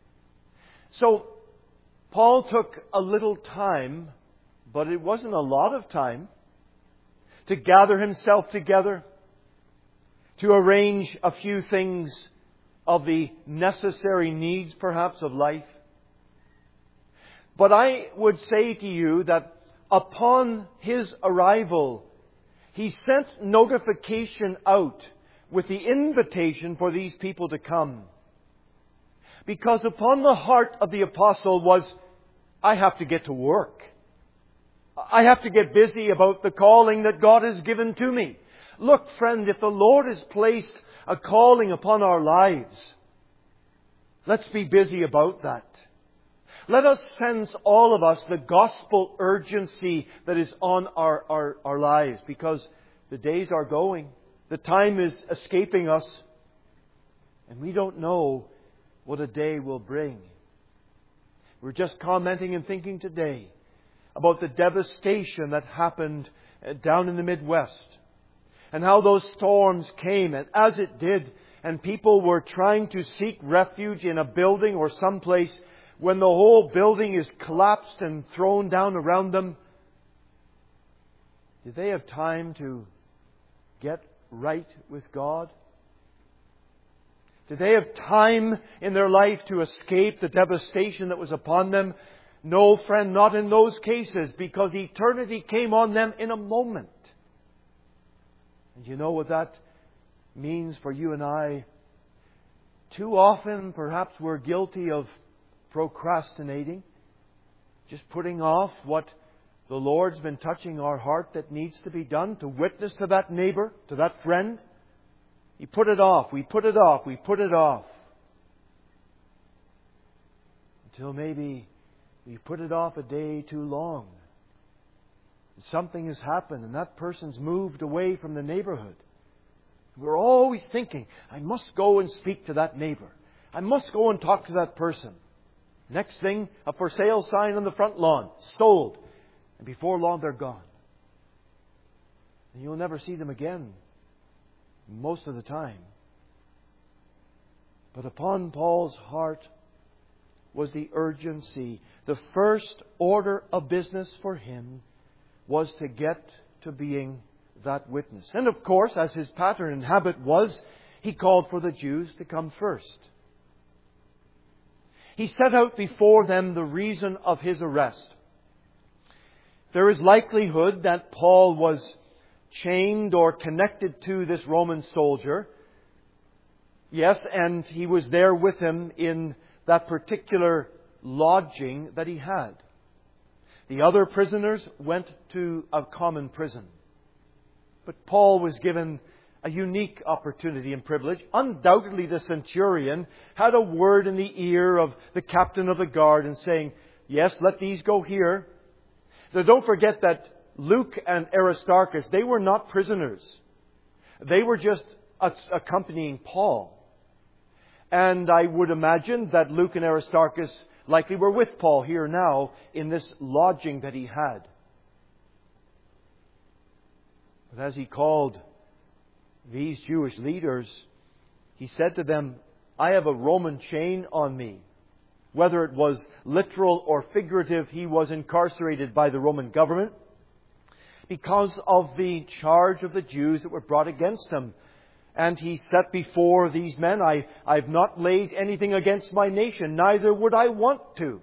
So, Paul took a little time, but it wasn't a lot of time, to gather himself together, to arrange a few things of the necessary needs, perhaps, of life. But I would say to you that upon his arrival, he sent notification out with the invitation for these people to come. Because upon the heart of the apostle was, I have to get to work. I have to get busy about the calling that God has given to me. Look, friend, if the Lord has placed a calling upon our lives, let's be busy about that. Let us sense, all of us, the gospel urgency that is on our lives, because the days are going. The time is escaping us. And we don't know what a day will bring. We're just commenting and thinking today about the devastation that happened down in the Midwest. And how those storms came, and as it did, and people were trying to seek refuge in a building or someplace, when the whole building is collapsed and thrown down around them, did they have time to get right with God? Did they have time in their life to escape the devastation that was upon them? No, friend, not in those cases, because eternity came on them in a moment. And you know what that means for you and I? Too often, perhaps, we're guilty of procrastinating, just putting off what the Lord's been touching our heart that needs to be done, to witness to that neighbor, to that friend. We put it off, we put it off, we put it off. Until maybe we put it off a day too long. Something has happened and that person's moved away from the neighborhood. We're always thinking, I must go and speak to that neighbor. I must go and talk to that person. Next thing, a for sale sign on the front lawn. Sold. And before long, they're gone. And you'll never see them again. Most of the time. But upon Paul's heart was the urgency. The first order of business for him was to get to being that witness. And of course, as his pattern and habit was, he called for the Jews to come first. He set out before them the reason of his arrest. There is likelihood that Paul was chained or connected to this Roman soldier. Yes, and he was there with him in that particular lodging that he had. The other prisoners went to a common prison. But Paul was given a unique opportunity and privilege. Undoubtedly, the centurion had a word in the ear of the captain of the guard and saying, yes, let these go here. Now, don't forget that Luke and Aristarchus, they were not prisoners. They were just accompanying Paul. And I would imagine that Luke and Aristarchus likely were with Paul here now in this lodging that he had. But as he called these Jewish leaders, he said to them, I have a Roman chain on me. Whether it was literal or figurative, he was incarcerated by the Roman government because of the charge of the Jews that were brought against him. And he set before these men, I've not laid anything against my nation, neither would I want to.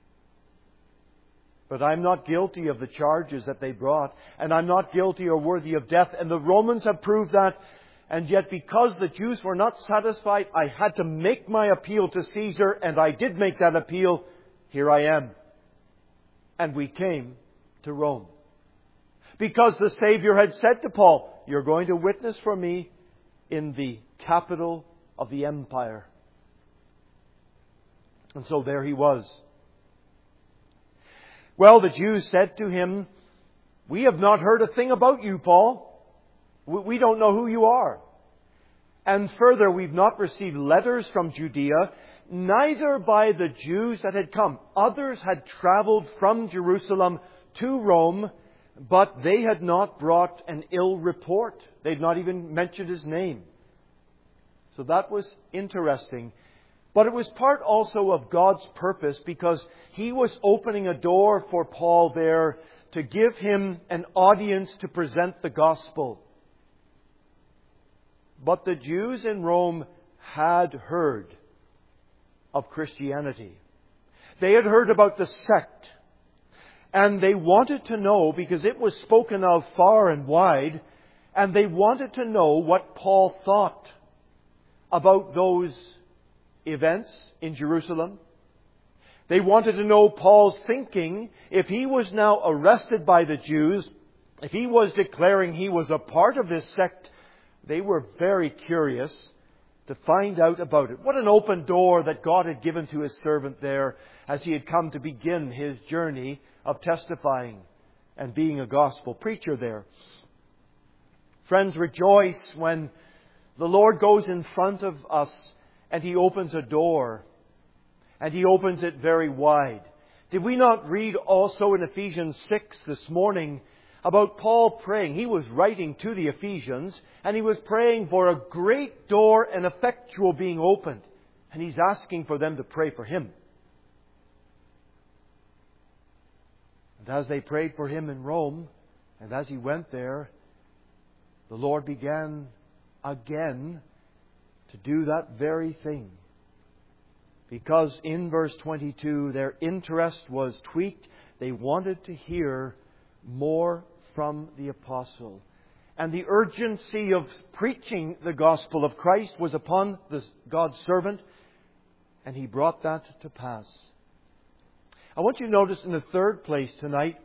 But I'm not guilty of the charges that they brought, and I'm not guilty or worthy of death. And the Romans have proved that. And yet because the Jews were not satisfied, I had to make my appeal to Caesar, and I did make that appeal. Here I am. And we came to Rome. Because the Savior had said to Paul, you're going to witness for me in the capital of the empire. And so there he was. Well, the Jews said to him, we have not heard a thing about you, Paul. We don't know who you are. And further, we've not received letters from Judea, neither by the Jews that had come. Others had traveled from Jerusalem to Rome, but they had not brought an ill report. They'd not even mentioned his name. So that was interesting. But it was part also of God's purpose, because He was opening a door for Paul there to give him an audience to present the gospel. But the Jews in Rome had heard of Christianity. They had heard about the sect. And they wanted to know, because it was spoken of far and wide, and they wanted to know what Paul thought about those events in Jerusalem. They wanted to know Paul's thinking if he was now arrested by the Jews, if he was declaring he was a part of this sect. They were very curious to find out about it. What an open door that God had given to His servant there as he had come to begin his journey of testifying and being a gospel preacher there. Friends, rejoice when the Lord goes in front of us and He opens a door, and He opens it very wide. Did we not read also in Ephesians 6 this morning about Paul praying? He was writing to the Ephesians, and he was praying for a great door and effectual being opened. And he's asking for them to pray for him. And as they prayed for him in Rome, and as he went there, the Lord began again to do that very thing. Because in verse 22, their interest was tweaked. They wanted to hear more from the apostle. And the urgency of preaching the gospel of Christ was upon God's servant, and he brought that to pass. I want you to notice in the third place tonight,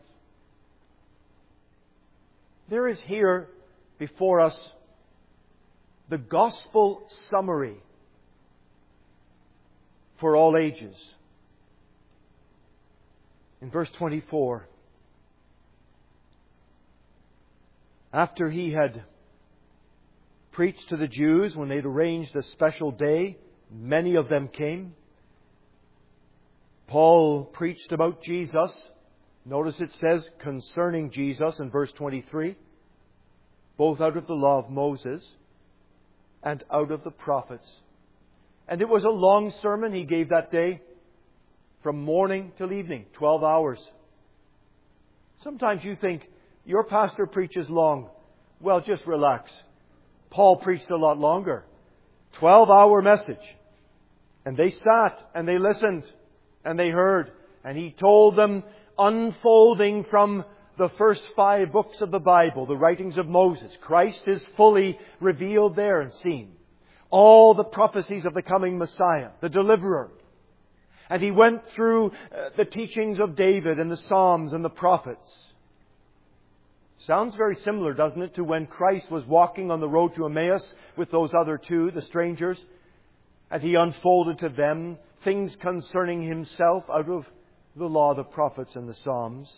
there is here before us the gospel summary for all ages. In verse 24, after he had preached to the Jews when they'd arranged a special day, many of them came. Paul preached about Jesus. Notice it says concerning Jesus in verse 23, both out of the law of Moses and out of the prophets. And it was a long sermon he gave that day, from morning till evening, 12 hours. Sometimes you think, your pastor preaches long. Well, just relax. Paul preached a lot longer. 12-hour message. And they sat and they listened and they heard. And he told them, unfolding from the first 5 books of the Bible, the writings of Moses. Christ is fully revealed there and seen. All the prophecies of the coming Messiah, the deliverer. And he went through the teachings of David and the Psalms and the prophets. Sounds very similar, doesn't it, to when Christ was walking on the road to Emmaus with those other 2, the strangers. And he unfolded to them things concerning himself out of the law, the prophets and the Psalms.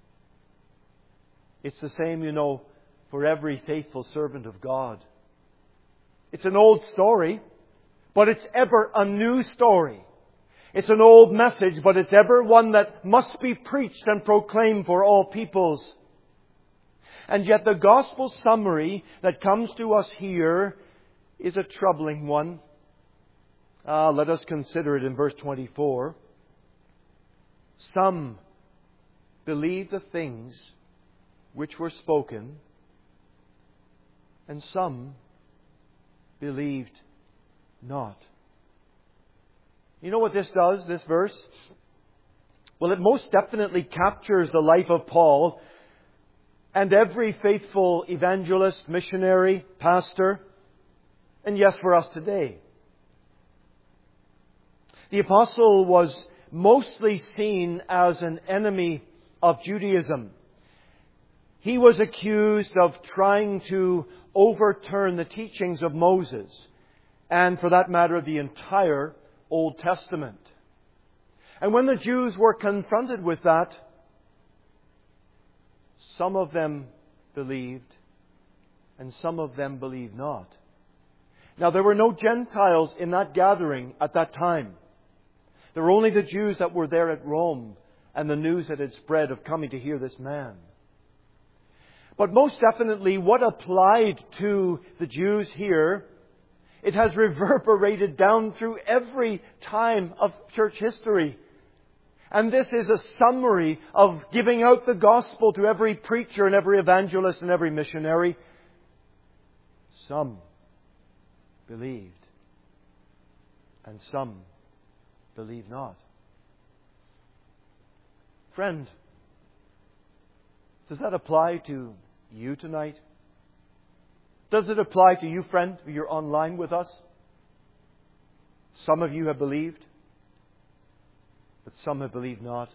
It's the same, for every faithful servant of God. It's an old story, but it's ever a new story. It's an old message, but it's ever one that must be preached and proclaimed for all peoples. And yet the gospel summary that comes to us here is a troubling one. Let us consider it in verse 24. Some believed the things which were spoken, and some believed not. You know what this does, this verse? Well, it most definitely captures the life of Paul and every faithful evangelist, missionary, pastor, and yes, for us today. The apostle was mostly seen as an enemy of Judaism. He was accused of trying to overturn the teachings of Moses, and for that matter, the entire Old Testament. And when the Jews were confronted with that, some of them believed and some of them believed not. Now, there were no Gentiles in that gathering at that time. There were only the Jews that were there at Rome and the news that had spread of coming to hear this man. But most definitely what applied to the Jews here, it has reverberated down through every time of church history. And this is a summary of giving out the gospel to every preacher and every evangelist and every missionary. Some believed and some believed not. Friend, does that apply to you tonight? Does it apply to you, friend, who you're online with us? Some of you have believed, but some have believed not.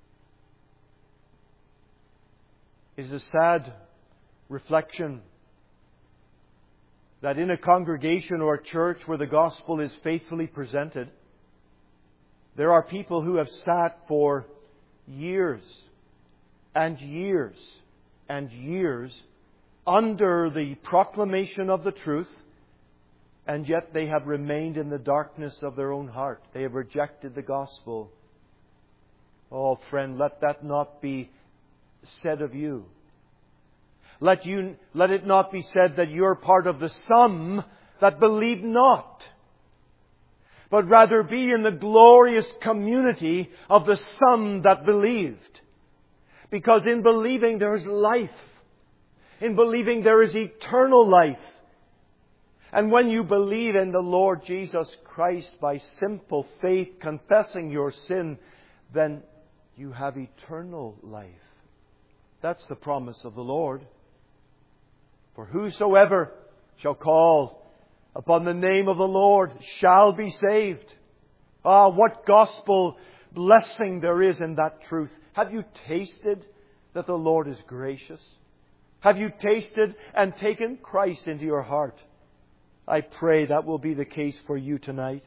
It is a sad reflection that in a congregation or a church where the gospel is faithfully presented, there are people who have sat for years and years and years under the proclamation of the truth, and yet they have remained in the darkness of their own heart. They have rejected the gospel. Oh, friend, let that not be said of you. Let it not be said that you're part of the some that believe not, but rather be in the glorious community of the some that believed. Because in believing there is life. In believing there is eternal life. And when you believe in the Lord Jesus Christ by simple faith, confessing your sin, then you have eternal life. That's the promise of the Lord. For whosoever shall call upon the name of the Lord shall be saved. Ah, what gospel blessing there is in that truth. Have you tasted that the Lord is gracious? Have you tasted and taken Christ into your heart? I pray that will be the case for you tonight.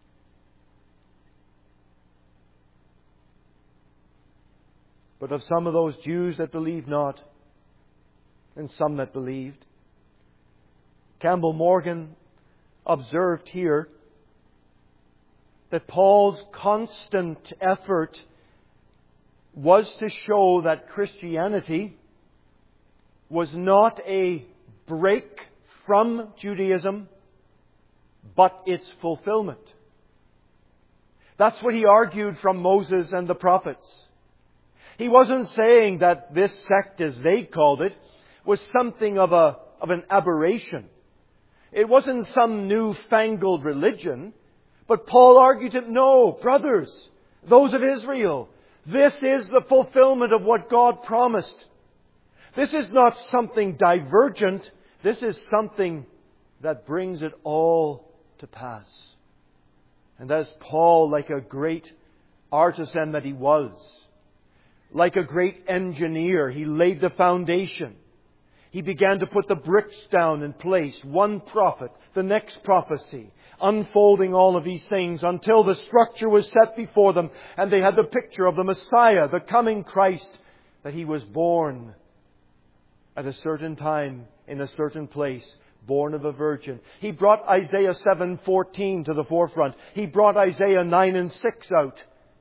But of some of those Jews that believed not, and some that believed, Campbell Morgan observed here that Paul's constant effort was to show that Christianity was not a break from Judaism, but its fulfillment. That's what he argued from Moses and the prophets. He wasn't saying that this sect, as they called it, was something of an aberration. It wasn't some new-fangled religion. But Paul argued that, no, brothers, those of Israel, this is the fulfillment of what God promised. This is not something divergent. This is something that brings it all to pass. And as Paul, like a great artisan that he was, like a great engineer, he laid the foundation. He began to put the bricks down in place, one prophet, the next prophecy, unfolding all of these things until the structure was set before them and they had the picture of the Messiah, the coming Christ, that He was born at a certain time in a certain place, born of a virgin. He brought Isaiah 7:14 to the forefront. He brought Isaiah 9 and 6 out.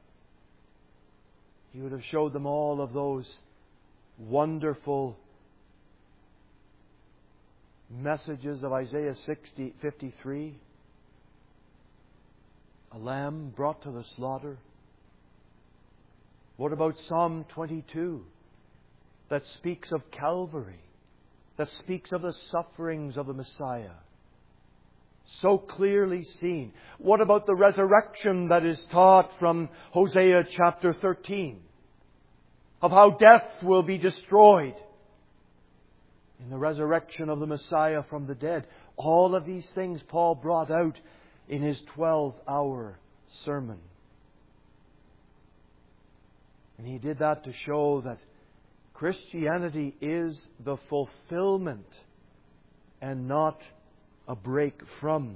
He would have showed them all of those wonderful messages of Isaiah 53. A lamb brought to the slaughter. What about Psalm 22 that speaks of Calvary, that speaks of the sufferings of the Messiah? So clearly seen. What about the resurrection that is taught from Hosea chapter 13? Of how death will be destroyed in the resurrection of the Messiah from the dead. All of these things Paul brought out in his 12-hour sermon. And he did that to show that Christianity is the fulfillment and not a break from.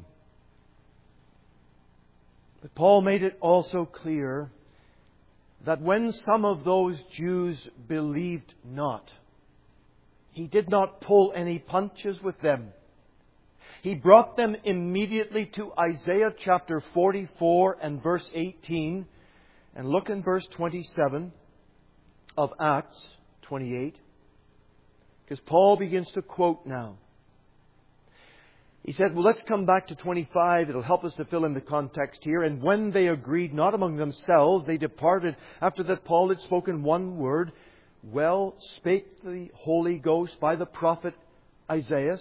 But Paul made it also clear that when some of those Jews believed not, he did not pull any punches with them. He brought them immediately to Isaiah chapter 44 and verse 18. And look in verse 27 of Acts 28. Because Paul begins to quote now. He said, well, let's come back to 25. It'll help us to fill in the context here. And when they agreed not among themselves, they departed after that Paul had spoken one word. Well spake the Holy Ghost by the prophet Isaiah.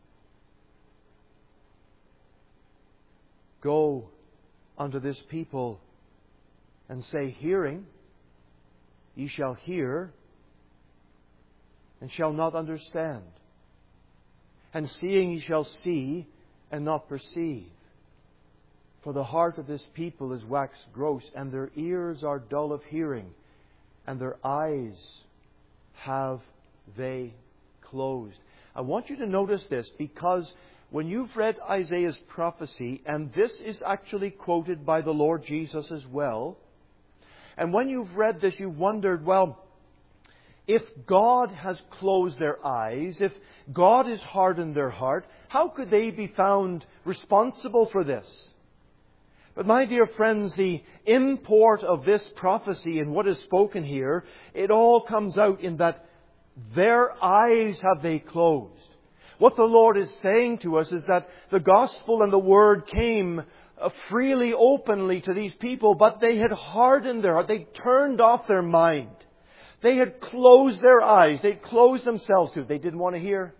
Go unto this people and say, hearing, ye shall hear, and shall not understand. And seeing ye shall see, and not perceive. For the heart of this people is waxed gross, and their ears are dull of hearing, and their eyes have they closed. I want you to notice this, because when you've read Isaiah's prophecy, and this is actually quoted by the Lord Jesus as well, and when you've read this, you've wondered, well, if God has closed their eyes, if God has hardened their heart, how could they be found responsible for this? But my dear friends, the import of this prophecy and what is spoken here, it all comes out in that their eyes have they closed. What the Lord is saying to us is that the gospel and the word came freely, openly to these people, but they had hardened their heart. They turned off their mind. They had closed their eyes. They closed themselves to it. They didn't want to hear.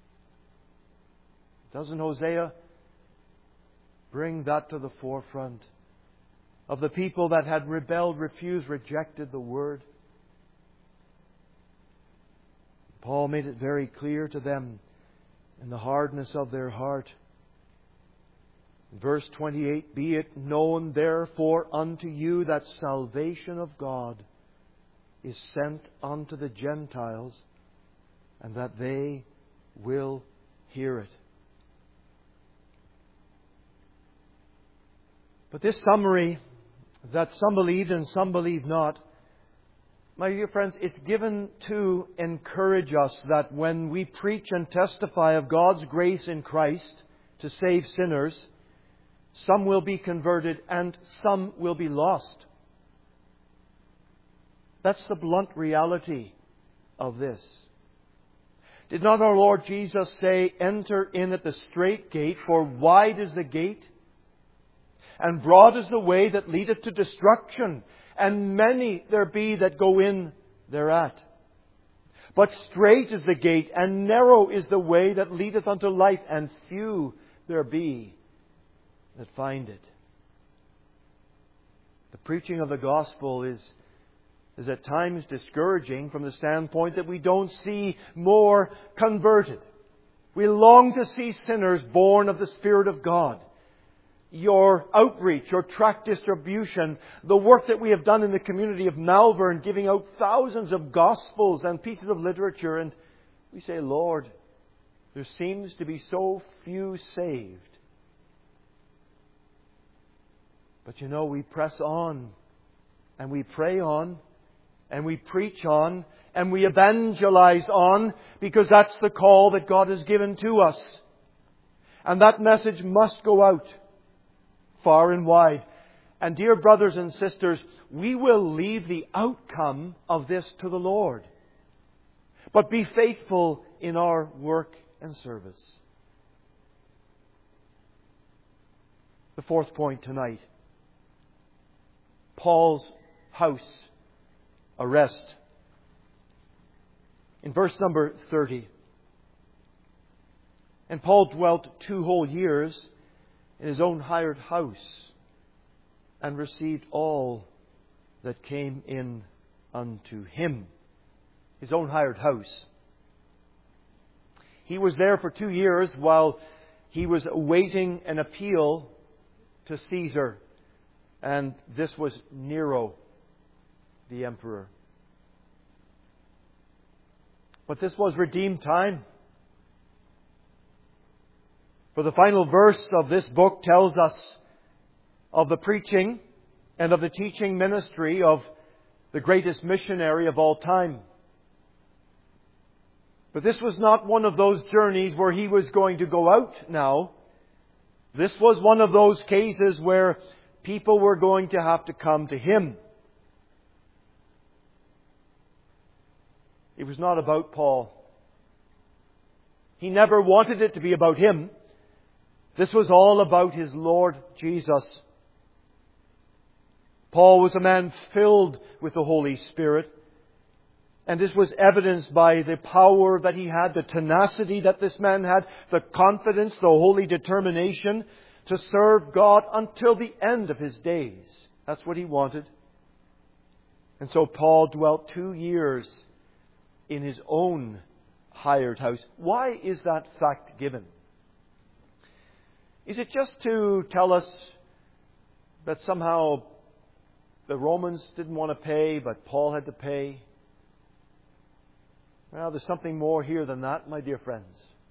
Doesn't Hosea bring that to the forefront of the people that had rebelled, refused, rejected the word? Paul made it very clear to them in the hardness of their heart. In verse 28, be it known therefore unto you that salvation of God is sent unto the Gentiles, and that they will hear it. But this summary, that some believed and some believed not, my dear friends, it's given to encourage us that when we preach and testify of God's grace in Christ to save sinners, some will be converted and some will be lost. That's the blunt reality of this. Did not our Lord Jesus say, enter in at the strait gate, for wide is the gate, and broad is the way that leadeth to destruction, and many there be that go in thereat. But strait is the gate, and narrow is the way that leadeth unto life, and few there be that find it. The preaching of the gospel is at times discouraging from the standpoint that we don't see more converted. We long to see sinners born of the Spirit of God. Your outreach, your tract distribution, the work that we have done in the community of Malvern, giving out thousands of gospels and pieces of literature, and we say, Lord, there seems to be so few saved. But you know, we press on, and we pray on, and we preach on, and we evangelize on, because that's the call that God has given to us. And that message must go out far and wide. And dear brothers and sisters, we will leave the outcome of this to the Lord. But be faithful in our work and service. The fourth point tonight. Paul's house arrest. In verse number 30. And Paul dwelt 2 whole years in his own hired house, and received all that came in unto him. His own hired house. He was there for 2 years while he was awaiting an appeal to Caesar. And this was Nero, the emperor. But this was redeemed time. For the final verse of this book tells us of the preaching and of the teaching ministry of the greatest missionary of all time. But this was not one of those journeys where he was going to go out now. This was one of those cases where people were going to have to come to him. It was not about Paul. He never wanted it to be about him. This was all about his Lord Jesus. Paul was a man filled with the Holy Spirit. And this was evidenced by the power that he had, the tenacity that this man had, the confidence, the holy determination to serve God until the end of his days. That's what he wanted. And so Paul dwelt 2 years in his own hired house. Why is that fact given? Is it just to tell us that somehow the Romans didn't want to pay, but Paul had to pay? Well, there's something more here than that, my dear friends.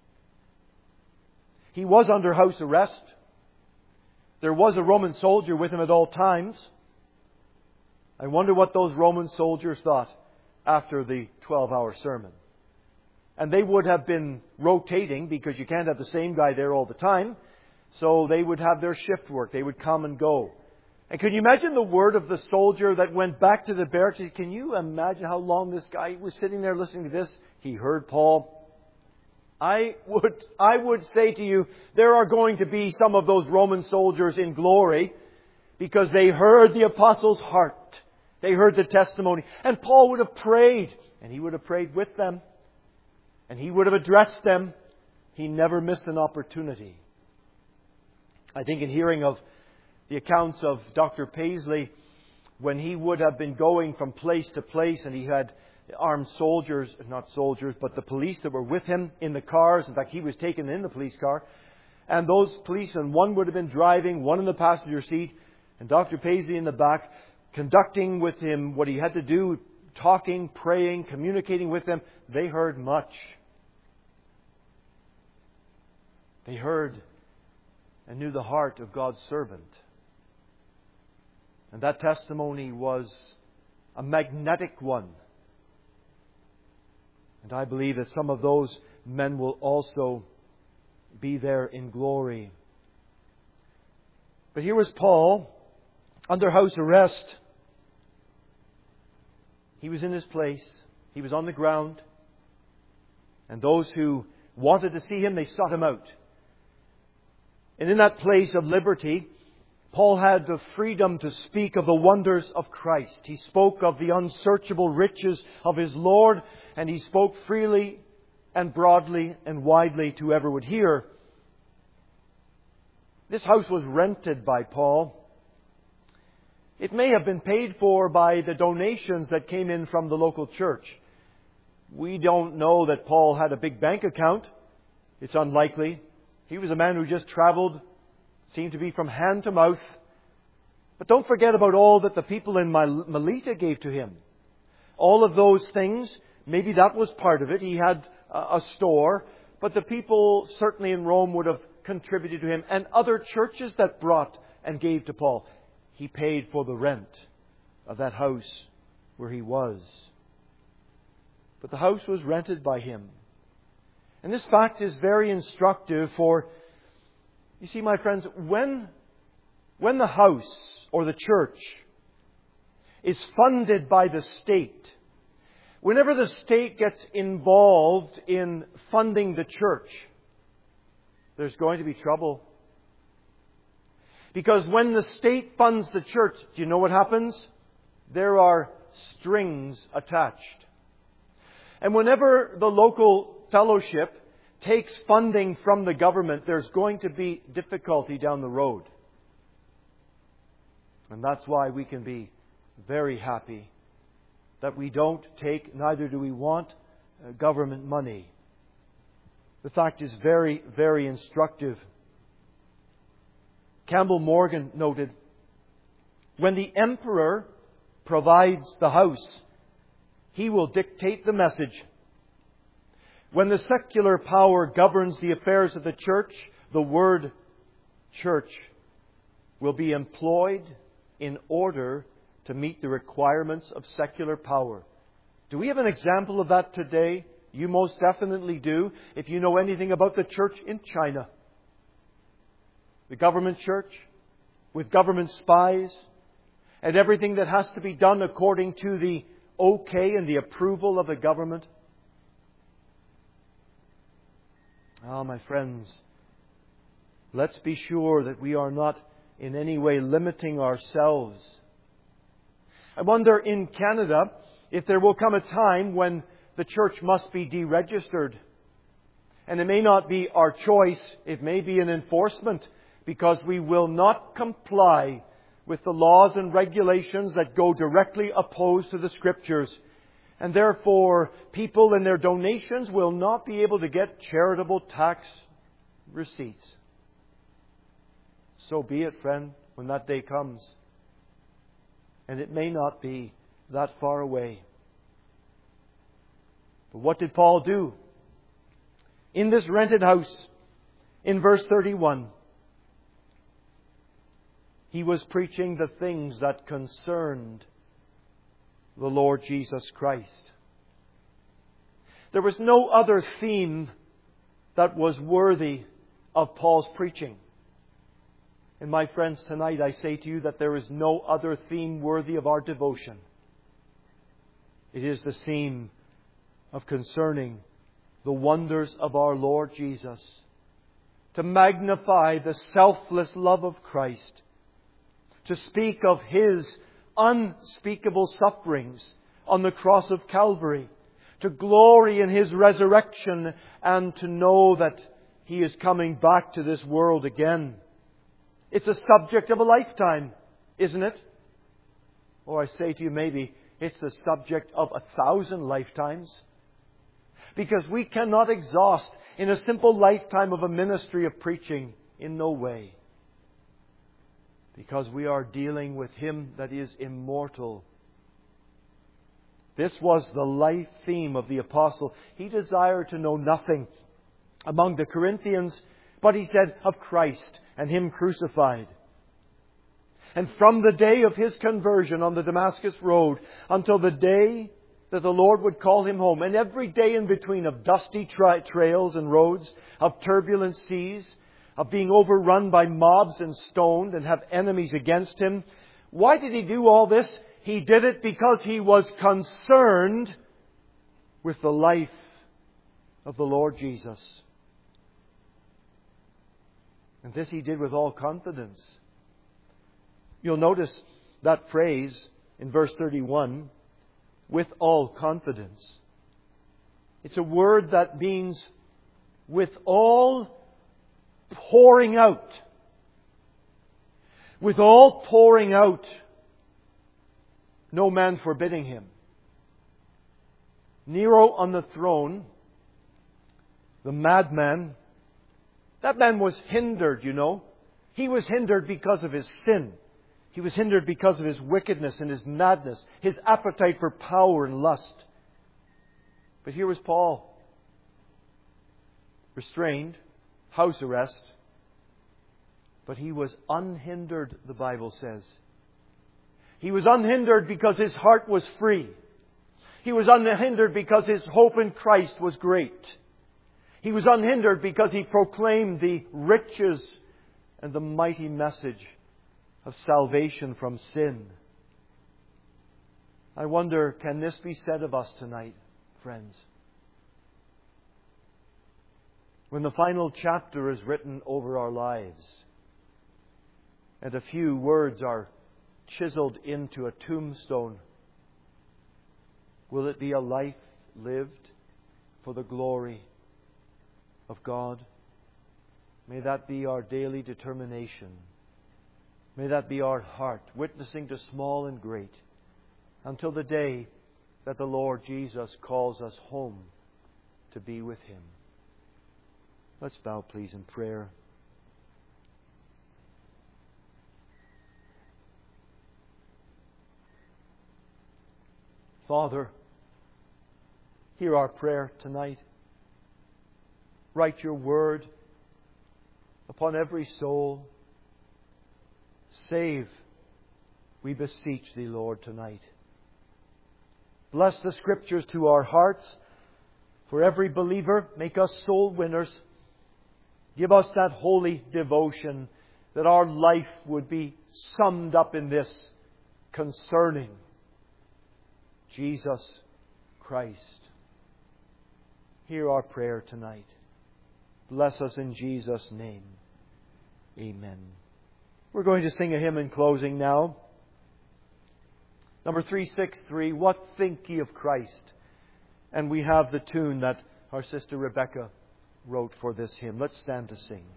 He was under house arrest. There was a Roman soldier with him at all times. I wonder what those Roman soldiers thought after the 12-hour sermon. And they would have been rotating, because you can't have the same guy there all the time. So they would have their shift work. They would come and go. And can you imagine the word of the soldier that went back to the barracks? Can you imagine how long this guy was sitting there listening to this? He heard Paul. I would say to you, there are going to be some of those Roman soldiers in glory, because they heard the apostles' heart. They heard the testimony. And Paul would have prayed. And he would have prayed with them. And he would have addressed them. He never missed an opportunity. I think in hearing of the accounts of Dr. Paisley, when he would have been going from place to place, and he had armed soldiers, not soldiers, but the police that were with him in the cars. In fact, he was taken in the police car. And those policemen, one would have been driving, one in the passenger seat, and Dr. Paisley in the back, conducting with him what he had to do, talking, praying, communicating with them. They heard much. They heard and knew the heart of God's servant. And that testimony was a magnetic one. And I believe that some of those men will also be there in glory. But here was Paul under house arrest. He was in his place. He was on the ground. And those who wanted to see him, they sought him out. And in that place of liberty, Paul had the freedom to speak of the wonders of Christ. He spoke of the unsearchable riches of his Lord, and he spoke freely and broadly and widely to whoever would hear. This house was rented by Paul. It may have been paid for by the donations that came in from the local church. We don't know that Paul had a big bank account. It's unlikely. He was a man who just traveled, seemed to be from hand to mouth. But don't forget about all that the people in Melita gave to him. All of those things, maybe that was part of it. He had a store, but the people certainly in Rome would have contributed to him, and other churches that brought and gave to Paul. He paid for the rent of that house where he was. But the house was rented by him. And this fact is very instructive for, you see, my friends, when the house or the church is funded by the state, whenever the state gets involved in funding the church, there's going to be trouble. Because when the state funds the church, do you know what happens? There are strings attached. And whenever the local fellowship takes funding from the government, there's going to be difficulty down the road. And that's why we can be very happy that we don't take, neither do we want, government money. The fact is very, very instructive. Campbell Morgan noted, when the emperor provides the house, he will dictate the message. When the secular power governs the affairs of the church, the word church will be employed in order to meet the requirements of secular power. Do we have an example of that today? You most definitely do, if you know anything about the church in China. The government church, with government spies, and everything that has to be done according to the okay and the approval of the government. My friends, let's be sure that we are not in any way limiting ourselves. I wonder in Canada if there will come a time when the church must be deregistered. And it may not be our choice, it may be an enforcement, because we will not comply with the laws and regulations that go directly opposed to the Scriptures. And therefore, people in their donations will not be able to get charitable tax receipts. So be it, friend, when that day comes. And it may not be that far away. But what did Paul do? In this rented house, in verse 31, he was preaching the things that concerned the Lord Jesus Christ. There was no other theme that was worthy of Paul's preaching. And my friends, tonight I say to you that there is no other theme worthy of our devotion. It is the theme of concerning the wonders of our Lord Jesus. To magnify the selfless love of Christ. To speak of His unspeakable sufferings on the cross of Calvary. To glory in His resurrection and to know that He is coming back to this world again. It's a subject of a lifetime, isn't it? Or I say to you, maybe it's the subject of 1,000 lifetimes. Because we cannot exhaust in a simple lifetime of a ministry of preaching, in no way. Because we are dealing with Him that is immortal. This was the life theme of the apostle. He desired to know nothing among the Corinthians, but he said of Christ and Him crucified. And from the day of his conversion on the Damascus road until the day that the Lord would call him home, and every day in between of dusty trails and roads, of turbulent seas, of being overrun by mobs and stoned and have enemies against him. Why did he do all this? He did it because he was concerned with the life of the Lord Jesus. And this he did with all confidence. You'll notice that phrase in verse 31, with all confidence. It's a word that means with all pouring out. With all pouring out, no man forbidding him. Nero on the throne, the madman, that man was hindered, you know. He was hindered because of his sin. He was hindered because of his wickedness and his madness, his appetite for power and lust. But here was Paul, restrained, house arrest, but he was unhindered, the Bible says. He was unhindered because his heart was free. He was unhindered because his hope in Christ was great. He was unhindered because he proclaimed the riches and the mighty message of salvation from sin. I wonder, can this be said of us tonight, friends? When the final chapter is written over our lives, and a few words are chiseled into a tombstone, will it be a life lived for the glory of God? May that be our daily determination. May that be our heart, witnessing to small and great, until the day that the Lord Jesus calls us home to be with Him. Let's bow, please, in prayer. Father, hear our prayer tonight. Write your word upon every soul. Save, we beseech Thee, Lord, tonight. Bless the Scriptures to our hearts. For every believer, make us soul winners. Give us that holy devotion that our life would be summed up in this concerning Jesus Christ. Hear our prayer tonight. Bless us in Jesus' name. Amen. We're going to sing a hymn in closing now. Number 363, What Think Ye of Christ? And we have the tune that our sister Rebecca wrote for this hymn. Let's stand to sing.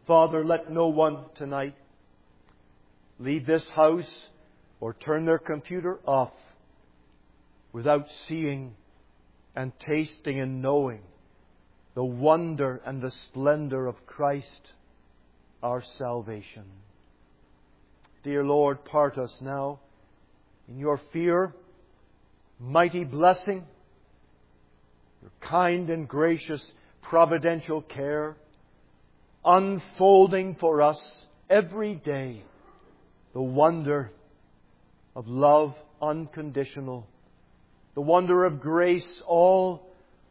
Father, let no one tonight leave this house or turn their computer off without seeing and tasting and knowing the wonder and the splendor of Christ, our salvation. Dear Lord, part us now in your fear, mighty blessing, your kind and gracious providential care, unfolding for us every day the wonder of love unconditional, the wonder of grace all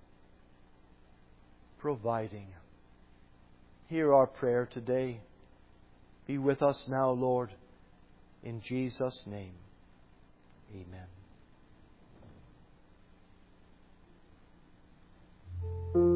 providing. Hear our prayer today. Be with us now, Lord, in Jesus' name. Amen.